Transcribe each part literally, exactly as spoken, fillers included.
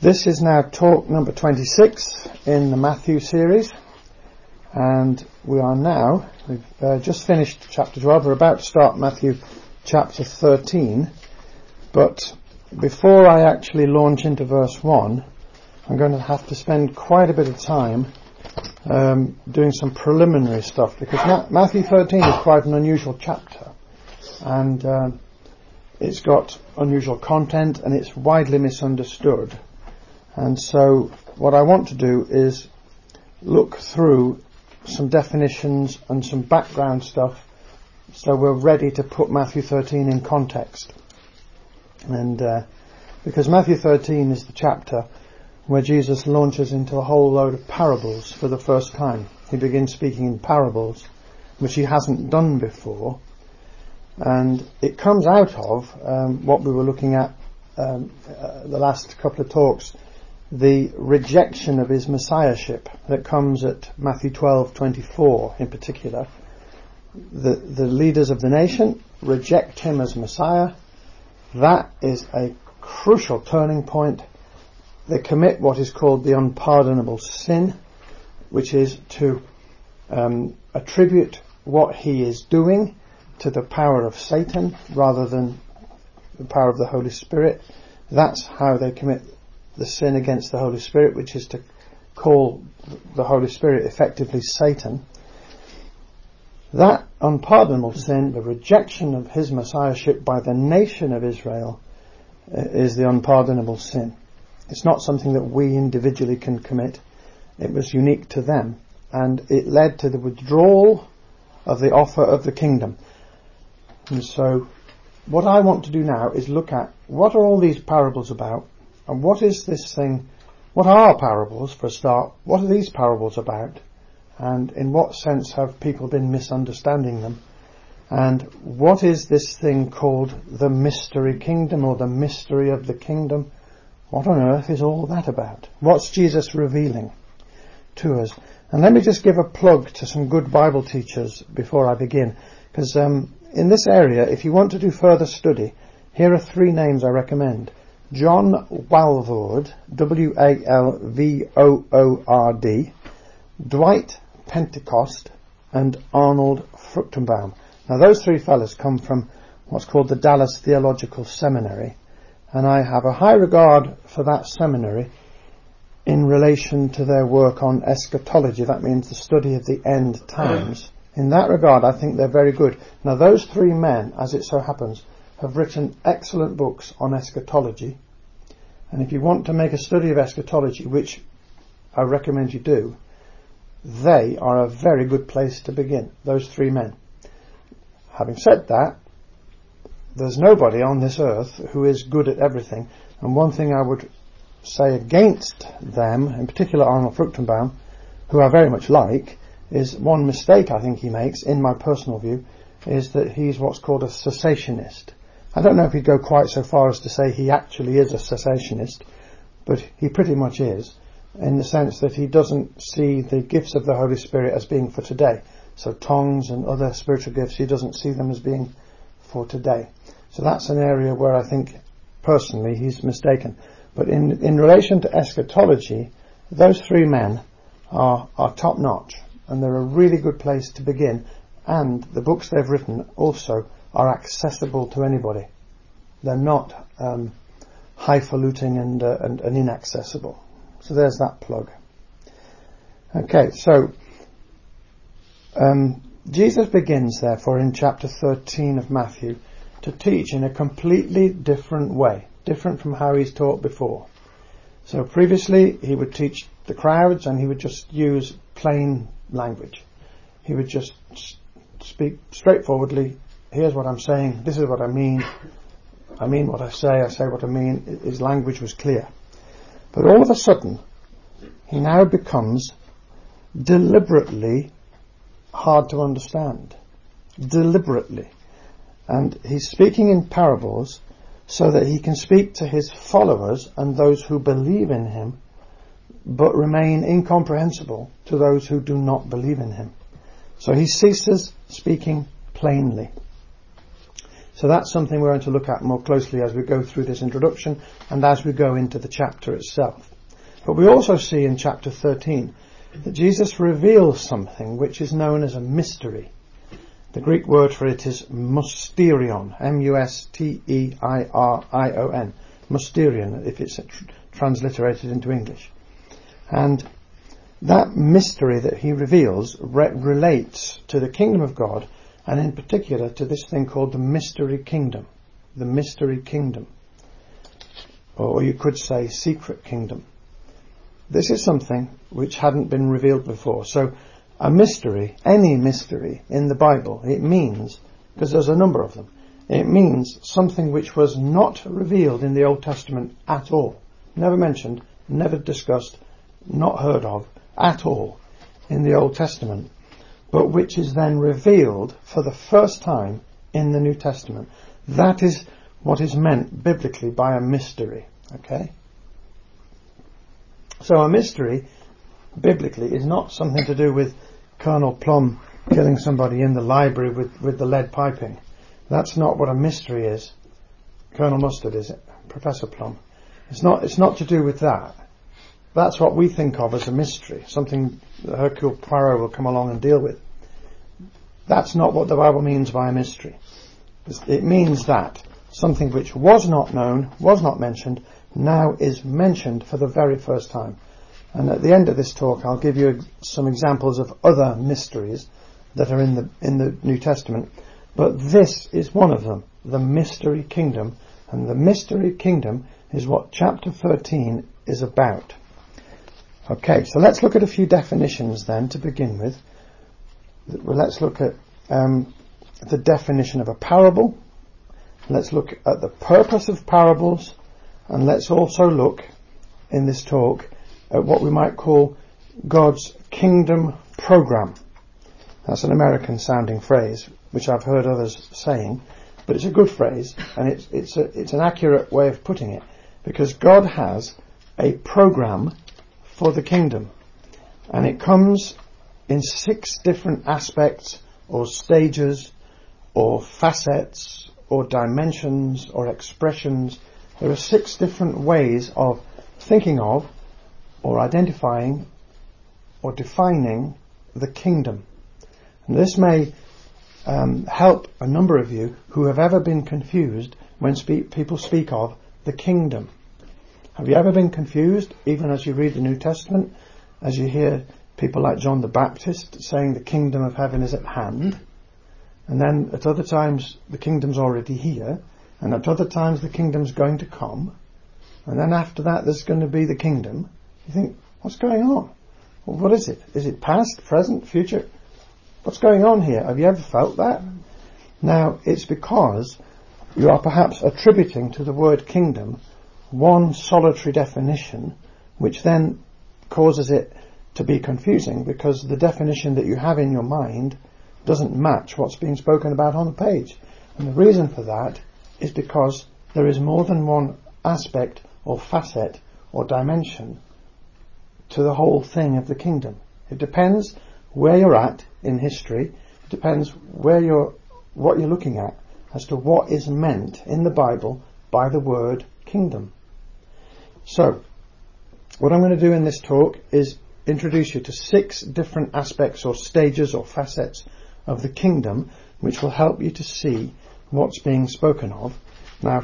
This is now talk number twenty-six in the Matthew series, and we are now, we've uh, just finished chapter twelve, we're about to start Matthew chapter thirteen, but before I actually launch into verse one, I'm going to have to spend quite a bit of time um, doing some preliminary stuff, because Ma- Matthew thirteen is quite an unusual chapter, and uh, it's got unusual content and it's widely misunderstood. And so what I want to do is look through some definitions and some background stuff so we're ready to put Matthew thirteen in context. And uh, because Matthew thirteen is the chapter where Jesus launches into a whole load of parables for the first time. He begins speaking in parables, which he hasn't done before. And it comes out of um, what we were looking at um, uh, the last couple of talks, the rejection of his messiahship that comes at Matthew twelve twenty-four in particular. The, the leaders of the nation reject him as Messiah. That is a crucial turning point. They commit what is called the unpardonable sin, which is to um, attribute what he is doing to the power of Satan rather than the power of the Holy Spirit. That's how they commit the sin against the Holy Spirit, which is to call the Holy Spirit effectively Satan. That unpardonable sin, the rejection of his messiahship by the nation of Israel, is the unpardonable sin. It's not something that we individually can commit. It was unique to them, and it led to the withdrawal of the offer of the kingdom. And so what I want to do now is look at what are all these parables about, and what is this thing, what are parables for a start, what are these parables about, and in what sense have people been misunderstanding them, and what is this thing called the mystery kingdom or the mystery of the kingdom? What on earth is all that about? What's Jesus revealing to us? And let me just give a plug to some good Bible teachers before I begin, because um, in this area, if you want to do further study, here are three names I recommend. John Walvoord, W A L V O O R D, Dwight Pentecost, and Arnold Fruchtenbaum. Now those three fellas come from what's called the Dallas Theological Seminary, and I have a high regard for that seminary in relation to their work on eschatology. That means the study of the end times. In that regard, I think they're very good. Now those three men, as it so happens, have written excellent books on eschatology, and if you want to make a study of eschatology, which I recommend you do, they are a very good place to begin, those three men. Having said that, there's nobody on this earth who is good at everything, and one thing I would say against them, in particular Arnold Fruchtenbaum, who I very much like, is one mistake I think he makes, in my personal view, is that he's what's called a cessationist. I don't know if he'd go quite so far as to say he actually is a cessationist, but he pretty much is, in the sense that he doesn't see the gifts of the Holy Spirit as being for today. So tongues and other spiritual gifts, he doesn't see them as being for today. So that's an area where I think, personally, he's mistaken. But in, in relation to eschatology, those three men are, are top notch, and they're a really good place to begin. And the books they've written also are accessible to anybody. They're not um, highfalutin and, uh, and, and inaccessible. So there's that plug. Okay, so um, Jesus begins, therefore, in chapter thirteen of Matthew to teach in a completely different way, different from how he's taught before. So previously he would teach the crowds and he would just use plain language. He would just speak straightforwardly. Here's what I'm saying. This is what I mean. I mean what I say. I say what I mean. His language was clear. But all of a sudden, he now becomes deliberately hard to understand. Deliberately. And he's speaking in parables so that he can speak to his followers and those who believe in him, but remain incomprehensible to those who do not believe in him. So he ceases speaking plainly. So that's something we're going to look at more closely as we go through this introduction and as we go into the chapter itself. But we also see in chapter thirteen that Jesus reveals something which is known as a mystery. The Greek word for it is mysterion, M U S T E I R I O N, mysterion, if it's tr- transliterated into English. And that mystery that he reveals re- relates to the kingdom of God, and in particular to this thing called the mystery kingdom. The mystery kingdom. Or you could say secret kingdom. This is something which hadn't been revealed before. So a mystery, any mystery in the Bible, it means, because there's a number of them, it means something which was not revealed in the Old Testament at all. Never mentioned, never discussed, not heard of at all in the Old Testament, but which is then revealed for the first time in the New Testament. That is what is meant biblically by a mystery. Okay? So a mystery, biblically, is not something to do with Colonel Plum killing somebody in the library with, with the lead piping. That's not what a mystery is. Colonel Mustard, is it? Professor Plum. It's not, it's not to do with that. That's what we think of as a mystery, something that Hercule Poirot will come along and deal with. That's not what the Bible means by a mystery. It means that something which was not known, was not mentioned, now is mentioned for the very first time. And at the end of this talk, I'll give you some examples of other mysteries that are in the in the New Testament. But this is one of them, the mystery kingdom. And the mystery kingdom is what chapter thirteen is about. Okay, so let's look at a few definitions then to begin with. Well, let's look at um, the definition of a parable. Let's look at the purpose of parables. And let's also look in this talk at what we might call God's kingdom program. That's an American sounding phrase, which I've heard others saying, but it's a good phrase, and it's, it's, a, it's an accurate way of putting it, because God has a program for the kingdom, and it comes in six different aspects or stages or facets or dimensions or expressions. There are six different ways of thinking of or identifying or defining the kingdom. And this may um, help a number of you who have ever been confused when spe- people speak of the kingdom. Have you ever been confused, even as you read the New Testament, as you hear people like John the Baptist saying the kingdom of heaven is at hand, and then at other times the kingdom's already here, and at other times the kingdom's going to come, and then after that there's going to be the kingdom. You think, what's going on? Well, what is it? Is it past, present, future? What's going on here? Have you ever felt that? Now, it's because you are perhaps attributing to the word kingdom one solitary definition, which then causes it to be confusing, because the definition that you have in your mind doesn't match what's being spoken about on the page. And the reason for that is because there is more than one aspect or facet or dimension to the whole thing of the kingdom. It depends where you're at in history. It depends where you're, what you're looking at as to what is meant in the Bible by the word kingdom. So, what I'm going to do in this talk is introduce you to six different aspects or stages or facets of the kingdom, which will help you to see what's being spoken of. Now,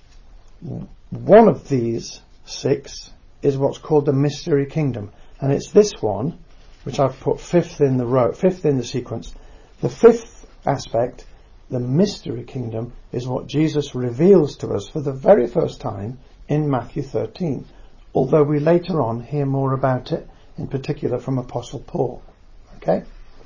one of these six is what's called the mystery kingdom, and it's this one which I've put fifth in the row, fifth in the sequence. The fifth aspect, the mystery kingdom, is what Jesus reveals to us for the very first time in Matthew thirteen, although we later on hear more about it, in particular from Apostle Paul. Okay?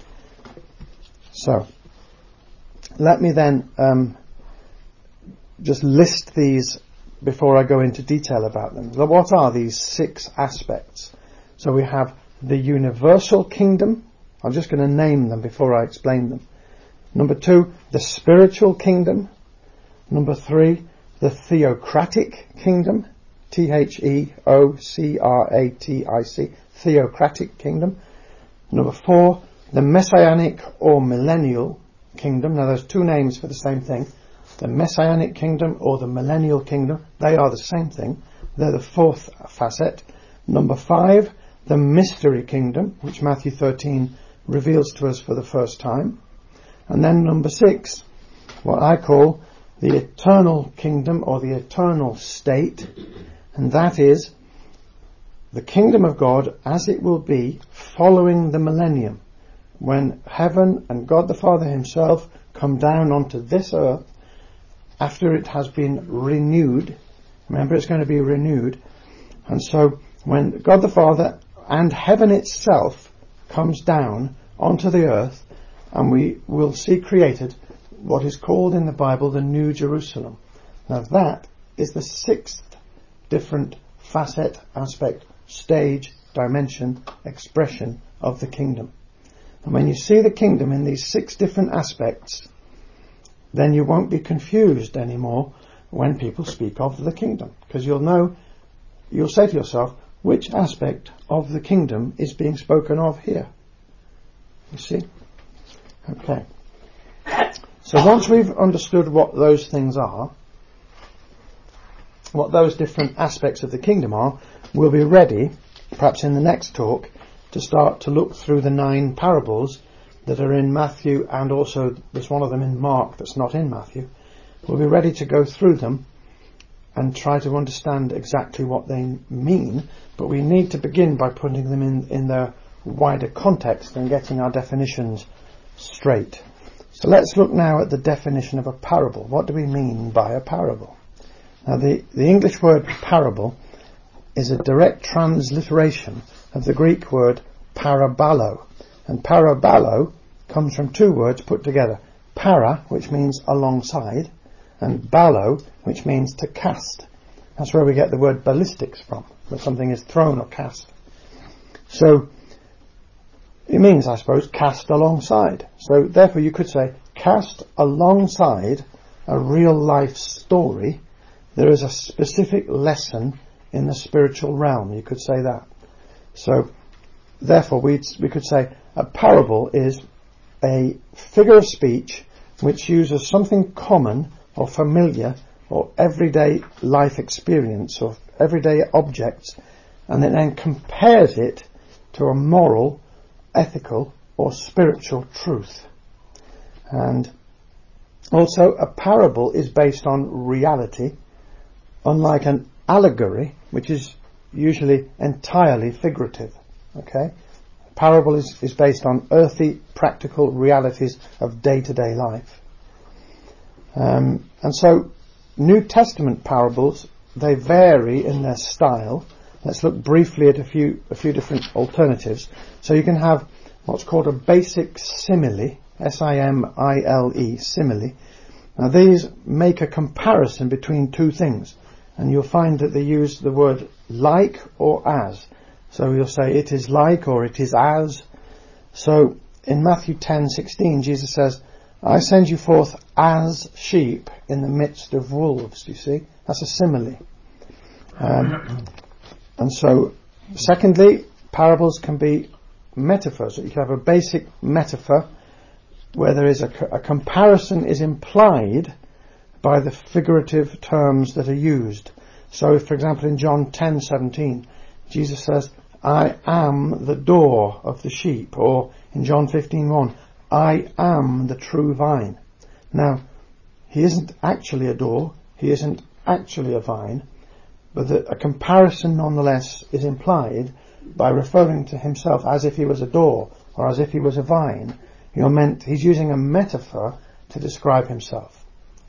So, let me then um, just list these before I go into detail about them. So what are these six aspects? So we have the universal kingdom. I'm just going to name them before I explain them. Number two, the spiritual kingdom. Number three, the theocratic kingdom. T H E O C R A T I C. Theocratic kingdom. Number four, the messianic or millennial kingdom. Now there's two names for the same thing. the Messianic kingdom or the millennial kingdom. They are the same thing. They're the fourth facet. Number five, the mystery kingdom, which Matthew thirteen reveals to us for the first time. And then number six, what I call the eternal kingdom or the eternal state, and that is the kingdom of God as it will be following the millennium, when heaven and God the Father himself come down onto this earth after it has been renewed. Remember, it's going to be renewed. And so when God the Father and heaven itself comes down onto the earth, and we will see created what is called in the Bible the New Jerusalem. Now that is the sixth different facet, aspect, stage, dimension, expression of the kingdom. And when you see the kingdom in these six different aspects, then you won't be confused anymore when people speak of the kingdom, because you'll know, you'll say to yourself, which aspect of the kingdom is being spoken of here? You see? Okay. So once we've understood what those things are, what those different aspects of the kingdom are, we'll be ready, perhaps in the next talk, to start to look through the nine parables that are in Matthew, and also there's one of them in Mark that's not in Matthew. We'll be ready to go through them and try to understand exactly what they mean, but we need to begin by putting them in, in their wider context and getting our definitions straight. So let's look now at the definition of a parable. What do we mean by a parable? Now the, the English word parable is a direct transliteration of the Greek word parabalo. And parabalo comes from two words put together. Para, which means alongside, and balo, which means to cast. That's where we get the word ballistics from, where something is thrown or cast. So it means, I suppose, cast alongside. So therefore you could say, cast alongside a real life story, there is a specific lesson in the spiritual realm. You could say that. So therefore we we could say a parable is a figure of speech which uses something common or familiar or everyday life experience or everyday objects, and it then compares it to a moral, ethical or spiritual truth. And also a parable is based on reality, unlike an allegory, which is usually entirely figurative. Okay? A parable is, is based on earthly, practical realities of day-to-day life. Um, and so New Testament parables, they vary in their style. Let's look briefly at a few a few different alternatives. So you can have what's called a basic simile, S I M I L E, simile. Now these make a comparison between two things, and you'll find that they use the word like or as. So you'll say it is like or it is as. So in Matthew ten sixteen, Jesus says, I send you forth as sheep in the midst of wolves. You see, that's a simile. Um, and so, secondly, parables can be metaphors. You can have a basic metaphor where there is a, a comparison is implied by the figurative terms that are used. So, if, for example, in John ten seventeen, Jesus says, I am the door of the sheep, or in John fifteen one, I am the true vine. Now, he isn't actually a door, he isn't actually a vine, but the, a comparison nonetheless is implied by referring to himself as if he was a door or as if he was a vine. You're meant, he's using a metaphor to describe himself.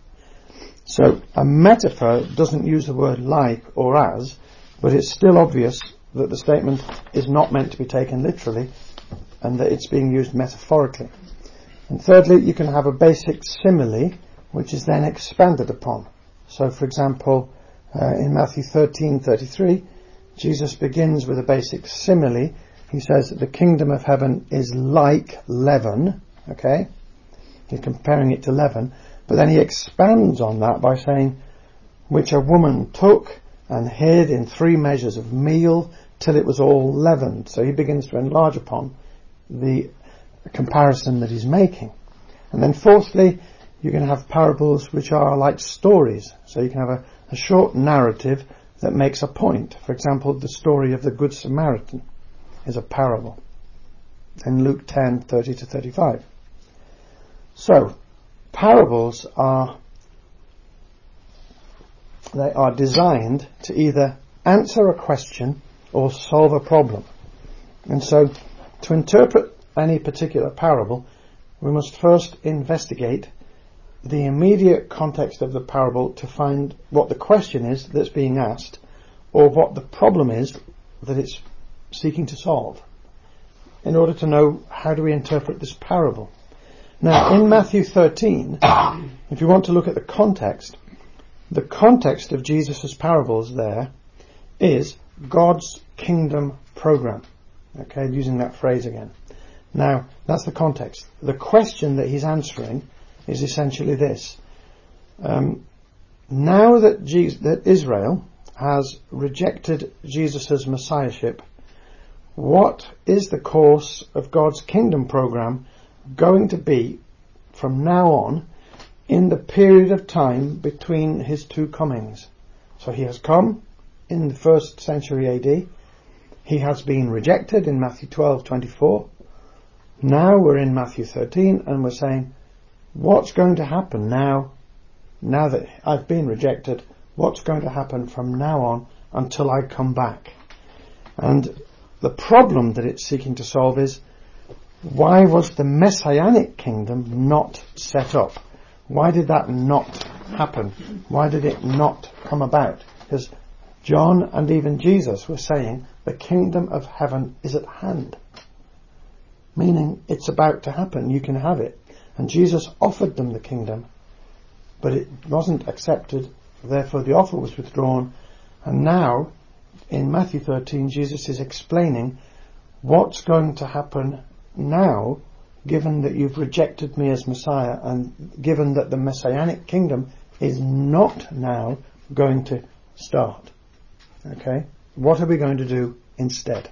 So a metaphor doesn't use the word like or as, but it's still obvious that the statement is not meant to be taken literally and that it's being used metaphorically. And thirdly, you can have a basic simile which is then expanded upon. So for example, uh, in Matthew thirteen thirty-three, Jesus begins with a basic simile. He says that the kingdom of heaven is like leaven. Okay? He's comparing it to leaven. But then he expands on that by saying, which a woman took and hid in three measures of meal till it was all leavened. So he begins to enlarge upon the comparison that he's making. And then fourthly, you can have parables which are like stories. So you can have a, a short narrative that makes a point. For example, the story of the Good Samaritan is a parable in Luke ten, thirty to thirty-five. So, parables are, they are designed to either answer a question or solve a problem. And so, to interpret any particular parable, we must first investigate the immediate context of the parable to find what the question is that's being asked, or what the problem is that it's seeking to solve, in order to know how do we interpret this parable. Now, in Matthew thirteen, if you want to look at the context, the context of Jesus' parables there is God's kingdom program. Okay, using that phrase again. Now, that's the context. The question that he's answering is essentially this. Um, now that, Jesus, that Israel has rejected Jesus' messiahship, what is the course of God's kingdom program going to be from now on in the period of time between his two comings? So he has come in the first century A D. He has been rejected in Matthew twelve twenty-four. Now we're in Matthew thirteen and we're saying, what's going to happen now, now that I've been rejected, what's going to happen from now on until I come back? And the problem that it's seeking to solve is, why was the messianic kingdom not set up? Why did that not happen? Why did it not come about? Because John and even Jesus were saying the kingdom of heaven is at hand. Meaning it's about to happen, you can have it. And Jesus offered them the kingdom, but it wasn't accepted, therefore the offer was withdrawn. And now, in Matthew thirteen, Jesus is explaining what's going to happen now, given that you've rejected me as Messiah, and given that the messianic kingdom is not now going to start. Okay? What are we going to do instead?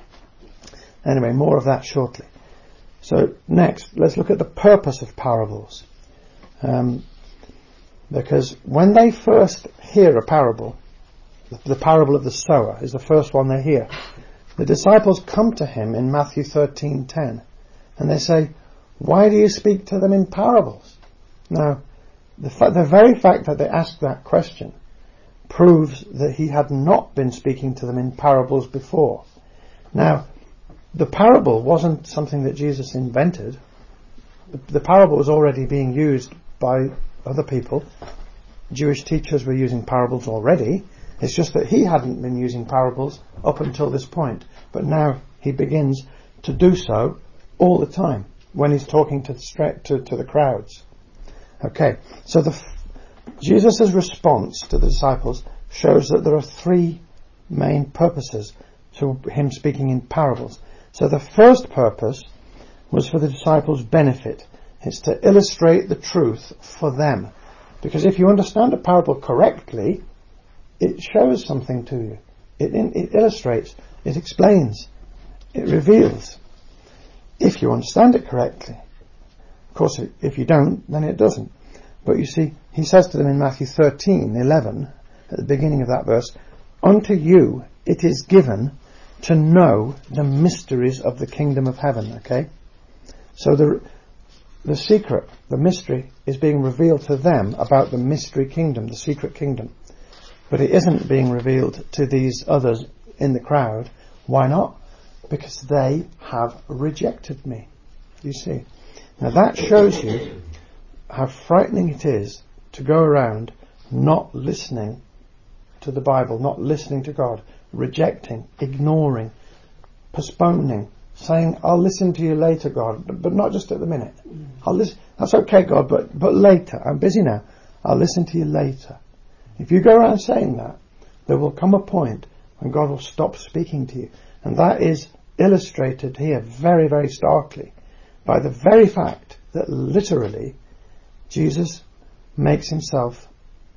Anyway, more of that shortly. So next, let's look at the purpose of parables. Um, because when they first hear a parable, the, the parable of the sower is the first one they hear. The disciples come to him in Matthew thirteen ten, and they say, why do you speak to them in parables? Now, the, fa- the very fact that they asked that question proves that he had not been speaking to them in parables before. Now, the parable wasn't something that Jesus invented. The, the parable was already being used by other people. Jewish teachers were using parables already. It's just that he hadn't been using parables up until this point. But now he begins to do so all the time when he's talking to the, to, to the crowds. Okay, so the Jesus' response to the disciples shows that there are three main purposes to him speaking in parables. So the first purpose was for the disciples' benefit. It's to illustrate the truth for them. Because if you understand a parable correctly, it shows something to you. It, it illustrates, it explains, it reveals. If you understand it correctly. Of course, if you don't, then it doesn't. But you see, he says to them in Matthew thirteen eleven, at the beginning of that verse, unto you it is given to know the mysteries of the kingdom of heaven. Okay? So the the secret, the mystery, is being revealed to them about the mystery kingdom, the secret kingdom. But it isn't being revealed to these others in the crowd. Why not? Because they have rejected me. You see? Now that shows you how frightening it is to go around not listening to the Bible, not listening to God, rejecting, ignoring, postponing, saying, I'll listen to you later, God, but not just at the minute. I'll listen. That's okay, God, but, but later. I'm busy now. I'll listen to you later. If you go around saying that, there will come a point when God will stop speaking to you. And that is illustrated here very, very starkly by the very fact that literally Jesus makes himself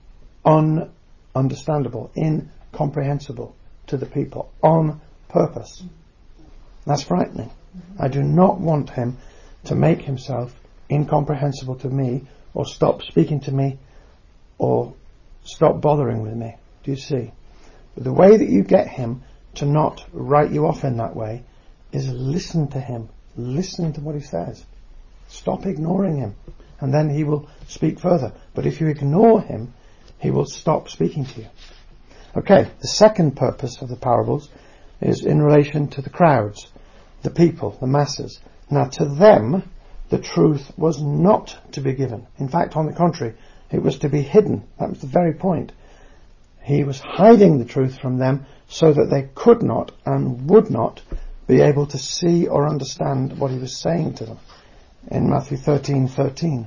ununderstandable, incomprehensible to the people on purpose. That's frightening. I do not want him to make himself incomprehensible to me or stop speaking to me, or stop bothering with me. Do you see? But the way that you get him to not write you off in that way is listen to him. Listen to what he says. Stop ignoring him, and then he will speak further. But if you ignore him, he will stop speaking to you. Okay, the second purpose of the parables is in relation to the crowds, the people, the masses. Now, to them, the truth was not to be given. In fact, on the contrary, it was to be hidden. That was the very point. He was hiding the truth from them so that they could not and would not be able to see or understand what he was saying to them in Matthew thirteen thirteen.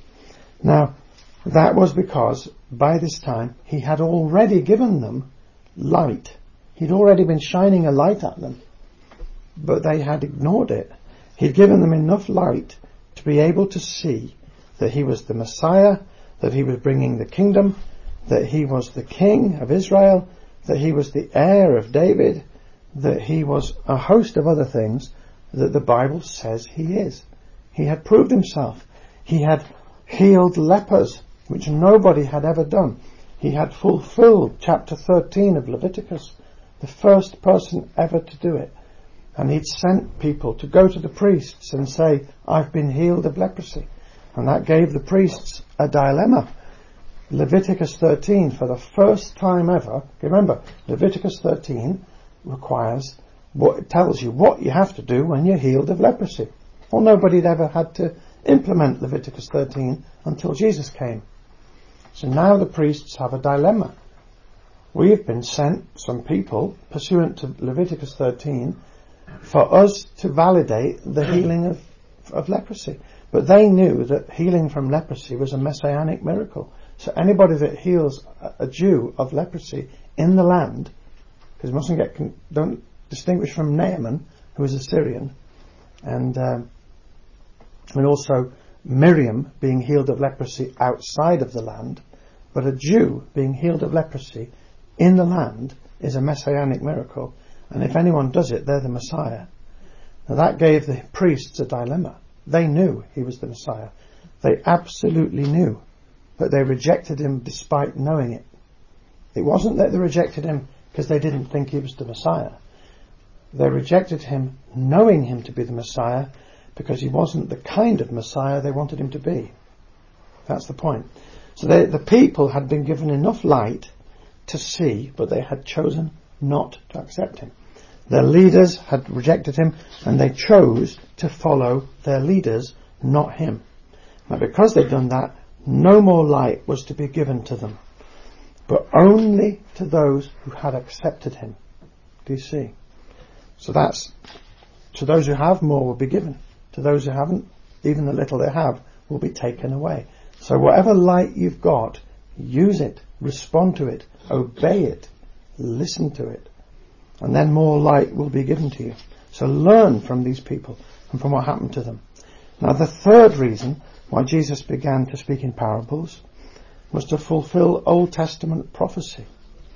Now, that was because by this time he had already given them light. He'd already been shining a light at them, but they had ignored it. He'd given them enough light to be able to see that he was the Messiah, that he was bringing the kingdom, that he was the king of Israel, that he was the heir of David, that he was a host of other things that the Bible says he is. He had proved himself. He had healed lepers, which nobody had ever done. He had fulfilled chapter thirteen of Leviticus, the first person ever to do it. And he'd sent people to go to the priests and say, I've been healed of leprosy. And that gave the priests a dilemma. Leviticus thirteen, for the first time ever, remember, Leviticus thirteen requires, what it tells you what you have to do when you're healed of leprosy. Well, nobody had ever had to implement Leviticus thirteen until Jesus came. So now the priests have a dilemma. We have been sent, some people, pursuant to Leviticus thirteen, for us to validate the healing of, of leprosy. But they knew that healing from leprosy was a messianic miracle. So anybody that heals a, a Jew of leprosy in the land, because mustn't get con- don't distinguish from Naaman, who was a Syrian, and um, and also Miriam being healed of leprosy outside of the land, but a Jew being healed of leprosy in the land is a messianic miracle, and if anyone does it, they're the Messiah. Now that gave the priests a dilemma. They knew he was the Messiah. They absolutely knew, but they rejected him despite knowing it. It wasn't that they rejected him because they didn't think he was the Messiah. They rejected him knowing him to be the Messiah because he wasn't the kind of Messiah they wanted him to be. That's the point. So they, the people had been given enough light to see, but they had chosen not to accept him. Their leaders had rejected him, and they chose to follow their leaders, not him. Now, because they'd done that, no more light was to be given to them, but only to those who had accepted him. Do you see? So that's, to those who have, more will be given. To those who haven't, even the little they have will be taken away. So whatever light you've got, use it, respond to it, obey it, listen to it, and then more light will be given to you. So learn from these people and from what happened to them. Now, the third reason why Jesus began to speak in parables was to fulfill Old Testament prophecy.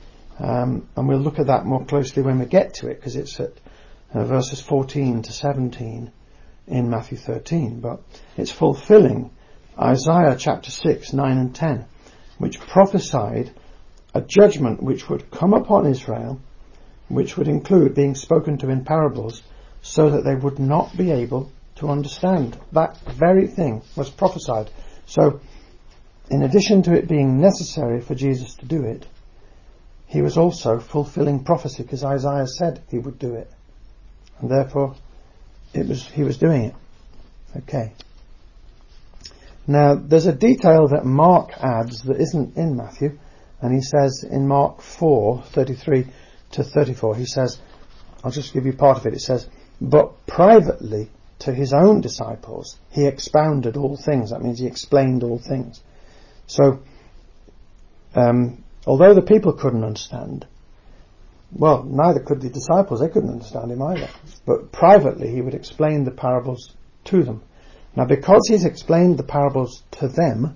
Um, and we'll look at that more closely when we get to it, because it's at uh, verses fourteen to seventeen in Matthew thirteen. But it's fulfilling Isaiah chapter six, nine and ten, which prophesied a judgment which would come upon Israel, which would include being spoken to in parables, so that they would not be able to understand. That very thing was prophesied. So, in addition to it being necessary for Jesus to do it, he was also fulfilling prophecy, because Isaiah said he would do it, and therefore it was he was doing it. Okay. Now, there's a detail that Mark adds that isn't in Matthew, and he says in Mark four thirty-three to thirty-four, he says, I'll just give you part of it. It says, but privately to his own disciples he expounded all things. That means he explained all things. So, um, although the people couldn't understand, well, neither could the disciples. They couldn't understand him either. But privately he would explain the parables to them. Now, because he's explained the parables to them,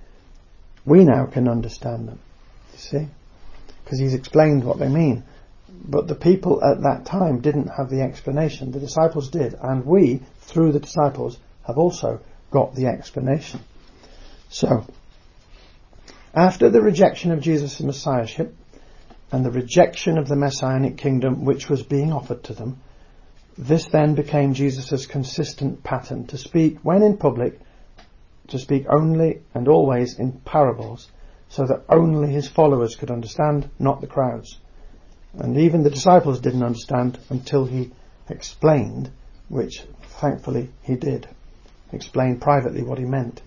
we now can understand them. You see? Because he's explained what they mean. But the people at that time didn't have the explanation. The disciples did. And we, through the disciples, have also got the explanation. So, after the rejection of Jesus' Messiahship and the rejection of the Messianic kingdom which was being offered to them, this then became Jesus' consistent pattern to speak, when in public, to speak only and always in parables, so that only his followers could understand, not the crowds. And even the disciples didn't understand until he explained, which thankfully he did, explain privately what he meant.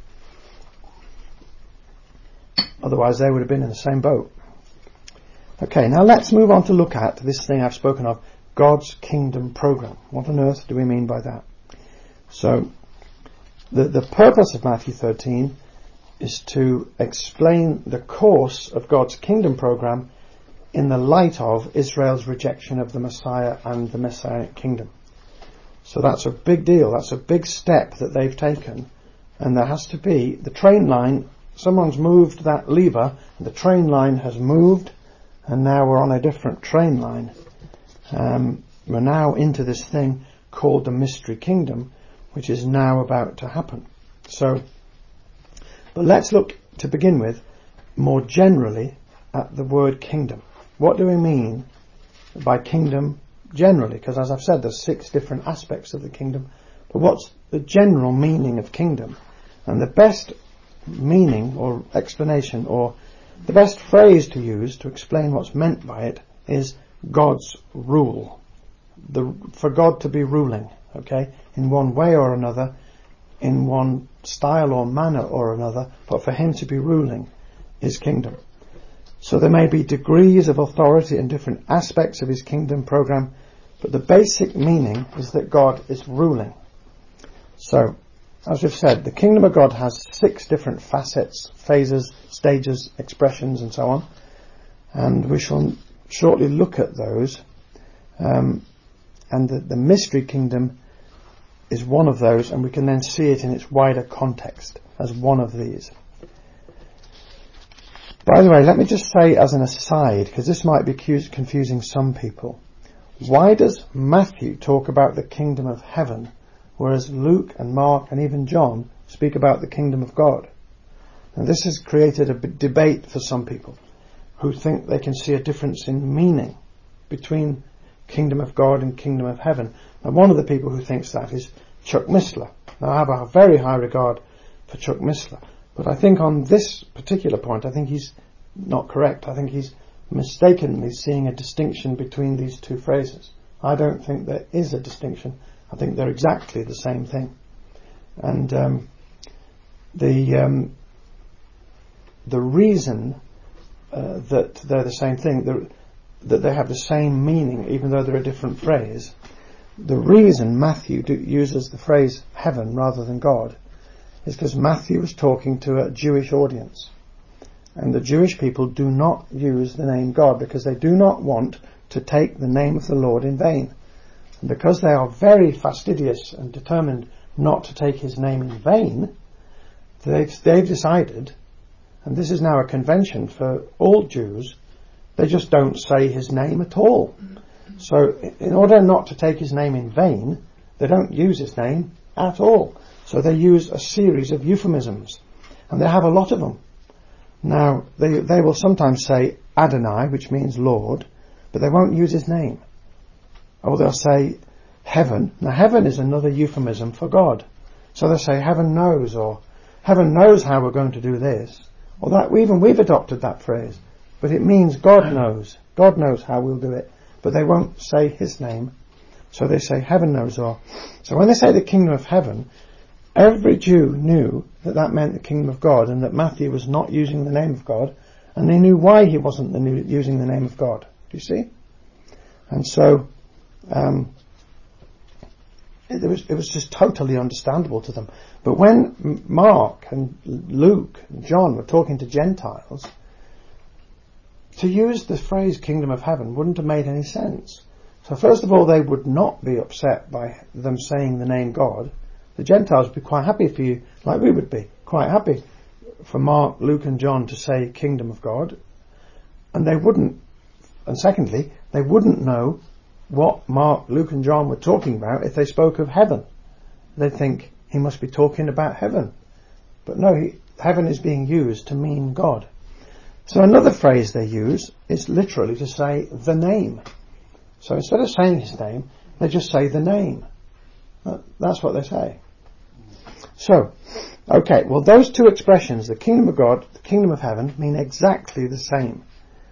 Otherwise they would have been in the same boat. Okay, now let's move on to look at this thing I've spoken of, God's kingdom program. What on earth do we mean by that? So, the, the purpose of Matthew thirteen is to explain the course of God's kingdom program in the light of Israel's rejection of the Messiah and the Messianic kingdom. So that's a big deal. That's a big step that they've taken. And there has to be the train line. Someone's moved that lever, and the train line has moved, and now we're on a different train line. Um, we're now into this thing called the mystery kingdom, which is now about to happen. So, but let's look to begin with more generally at the word kingdom. What do we mean by kingdom generally? Because as I've said, there's six different aspects of the kingdom. But what's the general meaning of kingdom? And the best meaning or explanation, or the best phrase to use to explain what's meant by it, is God's rule. The, for God to be ruling, okay, in one way or another, in one style or manner or another, but for him to be ruling his kingdom. So there may be degrees of authority in different aspects of his kingdom program, but the basic meaning is that God is ruling. So, as we've said, the kingdom of God has six different facets, phases, stages, expressions, and so on. And we shall shortly look at those. Um, and the, the mystery kingdom is one of those, and we can then see it in its wider context as one of these. By the way, let me just say as an aside, because this might be confusing some people. Why does Matthew talk about the kingdom of heaven, whereas Luke and Mark and even John speak about the kingdom of God? And this has created a b- debate for some people who think they can see a difference in meaning between kingdom of God and kingdom of heaven. And one of the people who thinks that is Chuck Missler. Now, I have a very high regard for Chuck Missler, but I think on this particular point, I think he's not correct. I think he's mistakenly seeing a distinction between these two phrases. I don't think there is a distinction. I think they're exactly the same thing. And um, the um, the reason uh, that they're the same thing, the, that they have the same meaning, even though they're a different phrase, the reason Matthew do, uses the phrase heaven rather than God is because Matthew is talking to a Jewish audience. And the Jewish people do not use the name God because they do not want to take the name of the Lord in vain. And because they are very fastidious and determined not to take his name in vain, they've, they've decided, and this is now a convention for all Jews, they just don't say his name at all. So in order not to take his name in vain, they don't use his name at all. So they use a series of euphemisms, and they have a lot of them. Now, they they will sometimes say Adonai, which means Lord, but they won't use his name. Or they'll say heaven. Now, heaven is another euphemism for God. So they'll say heaven knows, or heaven knows how we're going to do this. Or that, even we've adopted that phrase, but it means God knows. God knows how we'll do it. But they won't say his name. So they say heaven knows, or. So when they say the kingdom of heaven, every Jew knew that that meant the kingdom of God, and that Matthew was not using the name of God, and they knew why he wasn't the new, using the name of God. Do you see? And so um, it, it was it was just totally understandable to them. But when Mark and Luke and John were talking to Gentiles, to use the phrase kingdom of heaven wouldn't have made any sense. So first of all, they would not be upset by them saying the name God. The Gentiles would be quite happy for you, like we would be, quite happy for Mark, Luke and John to say kingdom of God. And they wouldn't, and secondly, they wouldn't know what Mark, Luke and John were talking about if they spoke of heaven. They'd think he must be talking about heaven. But no, he, heaven is being used to mean God. So another phrase they use is literally to say the name. So instead of saying his name, they just say the name. That's what they say. So, okay, well those two expressions, the kingdom of God, the kingdom of heaven, mean exactly the same.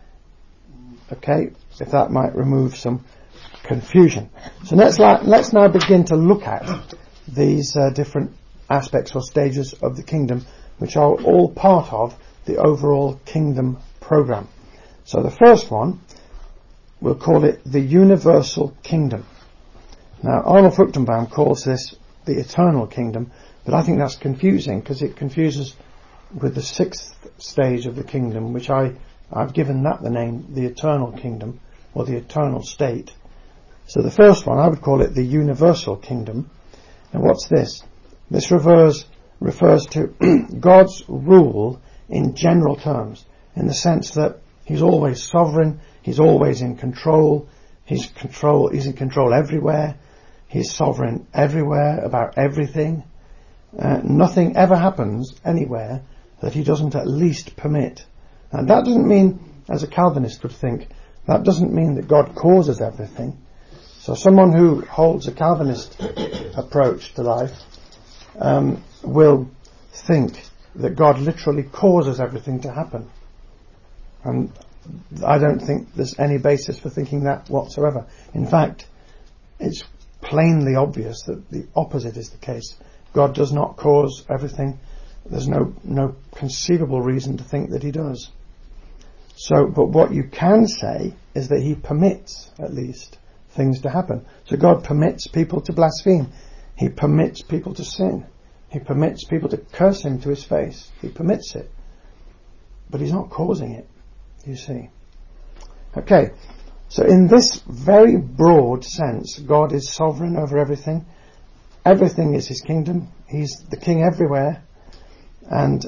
Okay, if that might remove some confusion. So let's let's now begin to look at these uh, different aspects or stages of the kingdom, which are all part of the overall kingdom program. So the first one, we'll call it the universal kingdom. Now Arnold Fruchtenbaum calls this the eternal kingdom, but I think that's confusing because it confuses with the sixth stage of the kingdom, which I, I've given that the name the eternal kingdom or the eternal state. So the first one, I would call it the universal kingdom. And what's this? This refers, refers to God's rule in general terms, in the sense that he's always sovereign, he's always in control, he's control, he's in control everywhere, he's sovereign everywhere about everything. Uh, nothing ever happens anywhere that he doesn't at least permit. And that doesn't mean, as a Calvinist would think, that doesn't mean that God causes everything. So someone who holds a Calvinist approach to life um, will think that God literally causes everything to happen. And I don't think there's any basis for thinking that whatsoever. In fact, it's plainly obvious that the opposite is the case. God does not cause everything. There's no, no conceivable reason to think that he does. So, but what you can say is that he permits, at least, things to happen. So God permits people to blaspheme. He permits people to sin. He permits people to curse him to his face. He permits it. But he's not causing it, you see. Okay, so in this very broad sense, God is sovereign over everything. Everything is his kingdom. He's the king everywhere and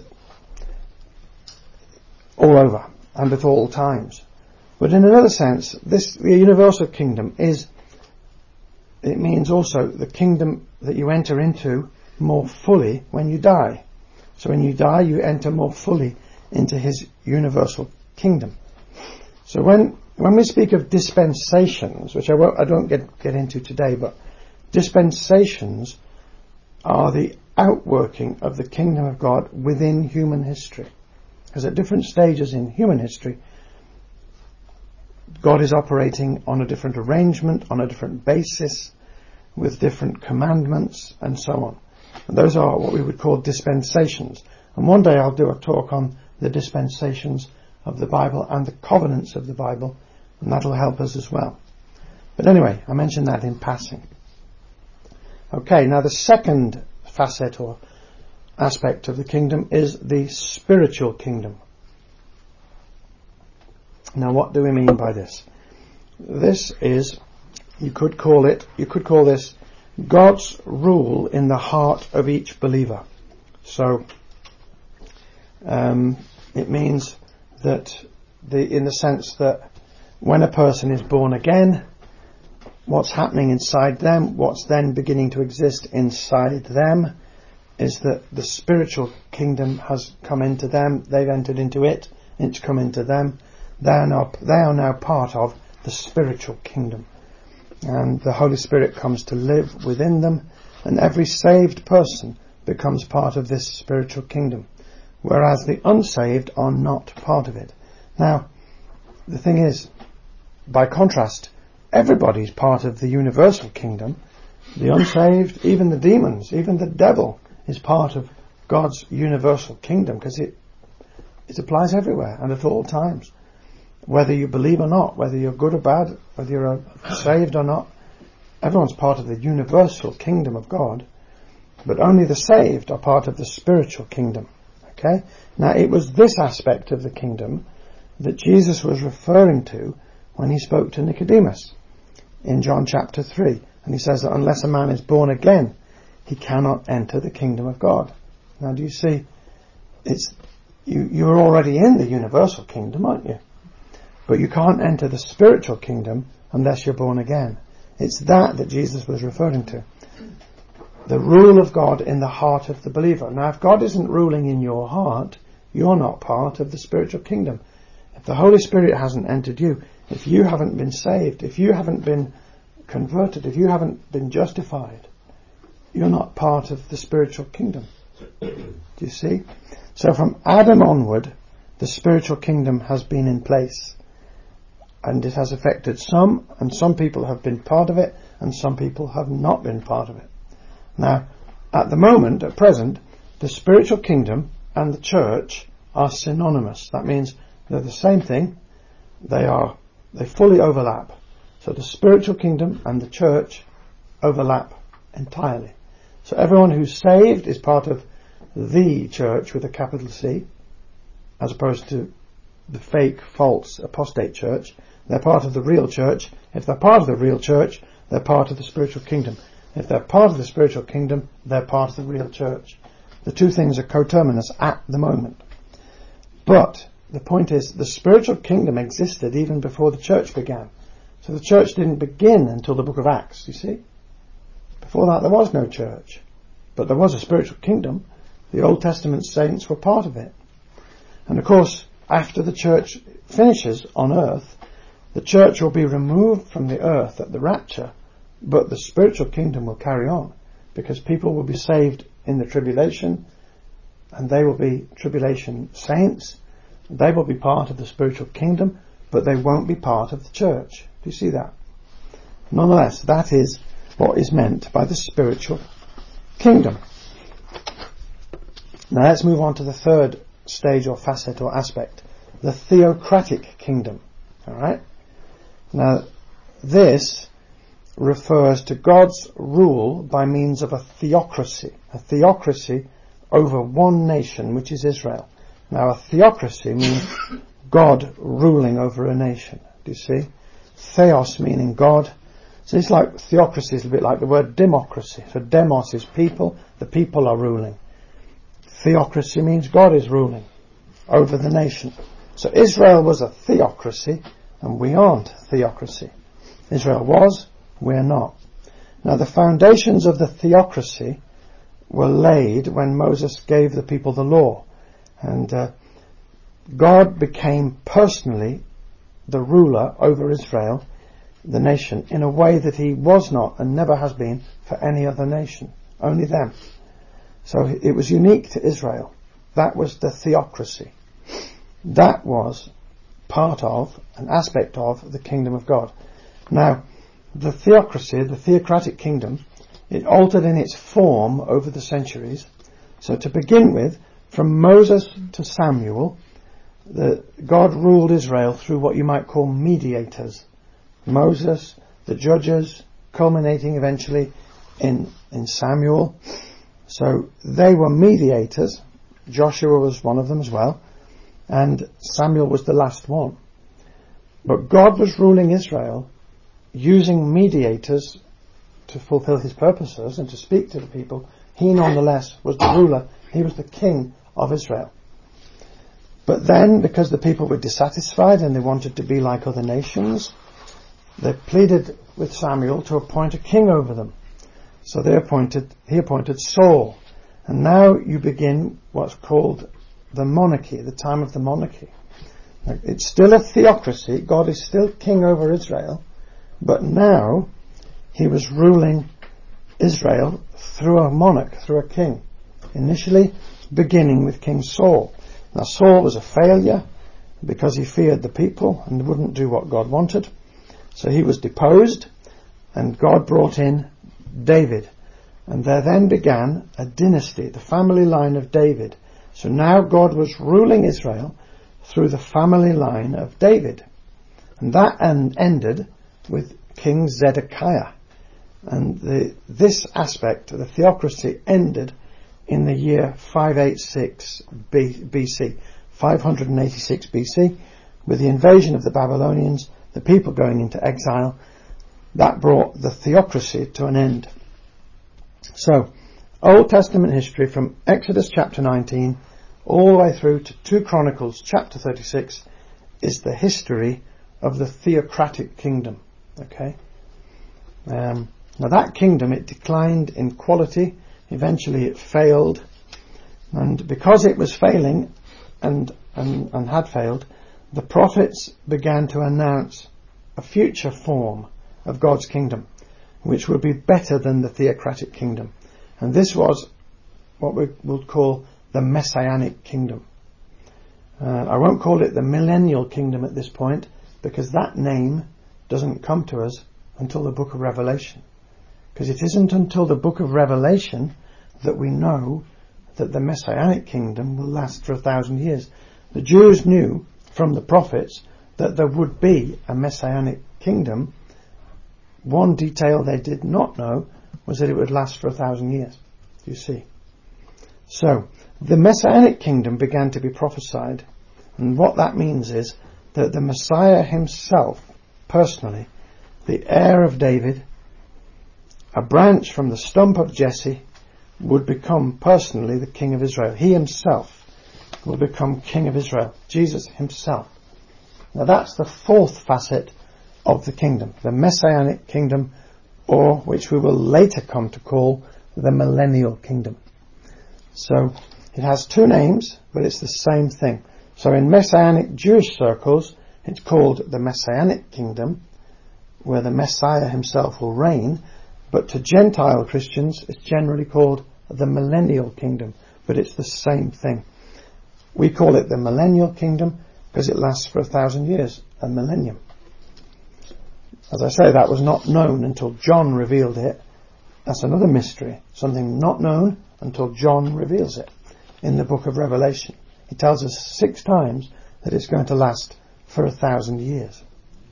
all over and at all times. But in another sense, this the universal kingdom is, it means also the kingdom that you enter into more fully when you die. So when you die, you enter more fully into his universal kingdom. So when when we speak of dispensations, which I won't, I don't get get into today, but dispensations are the outworking of the kingdom of God within human history. Because at different stages in human history, God is operating on a different arrangement, on a different basis, with different commandments and so on. And those are what we would call dispensations. And one day I'll do a talk on the dispensations of the Bible and the covenants of the Bible, and that'll help us as well. But anyway, I mentioned that in passing. Okay, now the second facet or aspect of the kingdom is the spiritual kingdom. Now what do we mean by this? This is, you could call it, you could call this God's rule in the heart of each believer. So, um, it means that the, in the sense that when a person is born again, what's happening inside them, what's then beginning to exist inside them, is that the spiritual kingdom has come into them, they've entered into it, it's come into them, they are now, they are now part of the spiritual kingdom. And the Holy Spirit comes to live within them, and every saved person becomes part of this spiritual kingdom, whereas the unsaved are not part of it. Now, the thing is, by contrast, everybody's part of the universal kingdom. The unsaved, even the demons, even the devil is part of God's universal kingdom, because it it applies everywhere and at all times. Whether you believe or not, whether you're good or bad, whether you're saved or not, everyone's part of the universal kingdom of God, but only the saved are part of the spiritual kingdom. Okay? Now, it was this aspect of the kingdom that Jesus was referring to when he spoke to Nicodemus in John chapter three. And he says that unless a man is born again, he cannot enter the kingdom of God. Now, do you see? It's you, you're already in the universal kingdom, aren't you? But you can't enter the spiritual kingdom unless you're born again. It's that that Jesus was referring to. the rule of God in the heart of the believer. Now, if God isn't ruling in your heart, you're not part of the spiritual kingdom. If the Holy Spirit hasn't entered you, if you haven't been saved, if you haven't been converted, if you haven't been justified, you're not part of the spiritual kingdom. Do you see? So from Adam onward, the spiritual kingdom has been in place. And it has affected some, and some people have been part of it, and some people have not been part of it. Now, at the moment, at present, the spiritual kingdom and the church are synonymous. That means they're the same thing. They are, they fully overlap. So the spiritual kingdom and the church overlap entirely. So everyone who's saved is part of the church with a capital C, as opposed to the fake, false, apostate church. They're part of the real church. If they're part of the real church, they're part of the spiritual kingdom. If they're part of the spiritual kingdom, they're part of the real church. The two things are coterminous at the moment. But the point is, the spiritual kingdom existed even before the church began. So the church didn't begin until the book of Acts, you see. Before that, there was no church. But there was a spiritual kingdom. The Old Testament saints were part of it. And of course, after the church finishes on earth, the church will be removed from the earth at the rapture, but the spiritual kingdom will carry on, because people will be saved in the tribulation, and they will be tribulation saints. They will be part of the spiritual kingdom, but they won't be part of the church. Do you see that? Nonetheless, that is what is meant by the spiritual kingdom. Now let's move on to the third stage or facet or aspect, the theocratic kingdom. Alright? Now, this refers to God's rule by means of a theocracy. A theocracy over one nation, which is Israel. Now, a theocracy means God ruling over a nation. Do you see? Theos meaning God. So it's like theocracy is a bit like the word democracy. So demos is people, the people are ruling. Theocracy means God is ruling over the nation. So Israel was a theocracy, and we aren't theocracy. Israel was, we're not. Now the foundations of the theocracy were laid when Moses gave the people the law. And uh, God became personally the ruler over Israel, the nation, in a way that he was not and never has been for any other nation. Only them. So it was unique to Israel. That was the theocracy. That was part of, an aspect of, the kingdom of God. Now, the theocracy, the theocratic kingdom, it altered in its form over the centuries. So to begin with, from Moses to Samuel, the, God ruled Israel through what you might call mediators. Moses, the judges, culminating eventually in, in Samuel. So they were mediators. Joshua was one of them as well. And Samuel was the last one. But God was ruling Israel using mediators to fulfill his purposes and to speak to the people. He nonetheless was the ruler. He was the king of Israel. But then, because the people were dissatisfied and they wanted to be like other nations, they pleaded with Samuel to appoint a king over them. So they appointed, he appointed Saul. And now you begin what's called the monarchy, the time of the monarchy. It's still a theocracy. God is still king over Israel. But now he was ruling Israel through a monarch, through a king. Initially beginning with King Saul. Now Saul was a failure because he feared the people and wouldn't do what God wanted. So he was deposed and God brought in David. And there then began a dynasty, the family line of David. So now God was ruling Israel through the family line of David. And that end ended with King Zedekiah. And the, this aspect, the theocracy, ended in the year five eighty-six B C, five eighty-six B C, with the invasion of the Babylonians, the people going into exile. That brought the theocracy to an end. So, Old Testament history from Exodus chapter nineteen all the way through to two Chronicles chapter thirty-six is the history of the theocratic kingdom. Okay? Um, Now that kingdom, it declined in quality. Eventually it failed. And because it was failing and, and, and had failed, the prophets began to announce a future form of God's kingdom, which would be better than the theocratic kingdom. And this was what we would call the Messianic kingdom. Uh, I won't call it the millennial kingdom at this point, because that name doesn't come to us until the book of Revelation. Because it isn't until the book of Revelation that we know that the Messianic kingdom will last for a thousand years. The Jews knew from the prophets that there would be a Messianic kingdom. One detail they did not know was that it would last for a thousand years. You see. So, the Messianic kingdom began to be prophesied, and what that means is that the Messiah himself, personally, the heir of David, a branch from the stump of Jesse, would become personally the King of Israel. He himself will become King of Israel. Jesus himself. Now that's the fourth facet of the kingdom, the Messianic kingdom, or which we will later come to call the millennial kingdom. So it has two names, but it's the same thing. So in Messianic Jewish circles, it's called the Messianic kingdom, where the Messiah himself will reign, but to Gentile Christians, it's generally called the millennial kingdom, but it's the same thing. We call it the millennial kingdom because it lasts for a thousand years, a millennium. As I say, that was not known until John revealed it. That's another mystery, something not known until John reveals it in the book of Revelation. He tells us six times that it's going to last for a thousand years.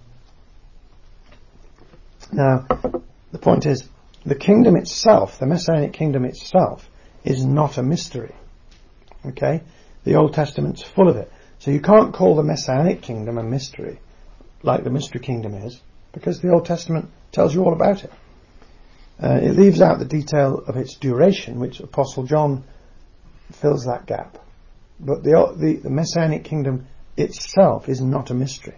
Now, the point is, the kingdom itself, the Messianic kingdom itself, is not a mystery. Okay? The Old Testament's full of it. So you can't call the Messianic kingdom a mystery, like the mystery kingdom is, because the Old Testament tells you all about it. Uh, it leaves out the detail of its duration, which Apostle John fills that gap. But the, the, the Messianic kingdom itself is not a mystery.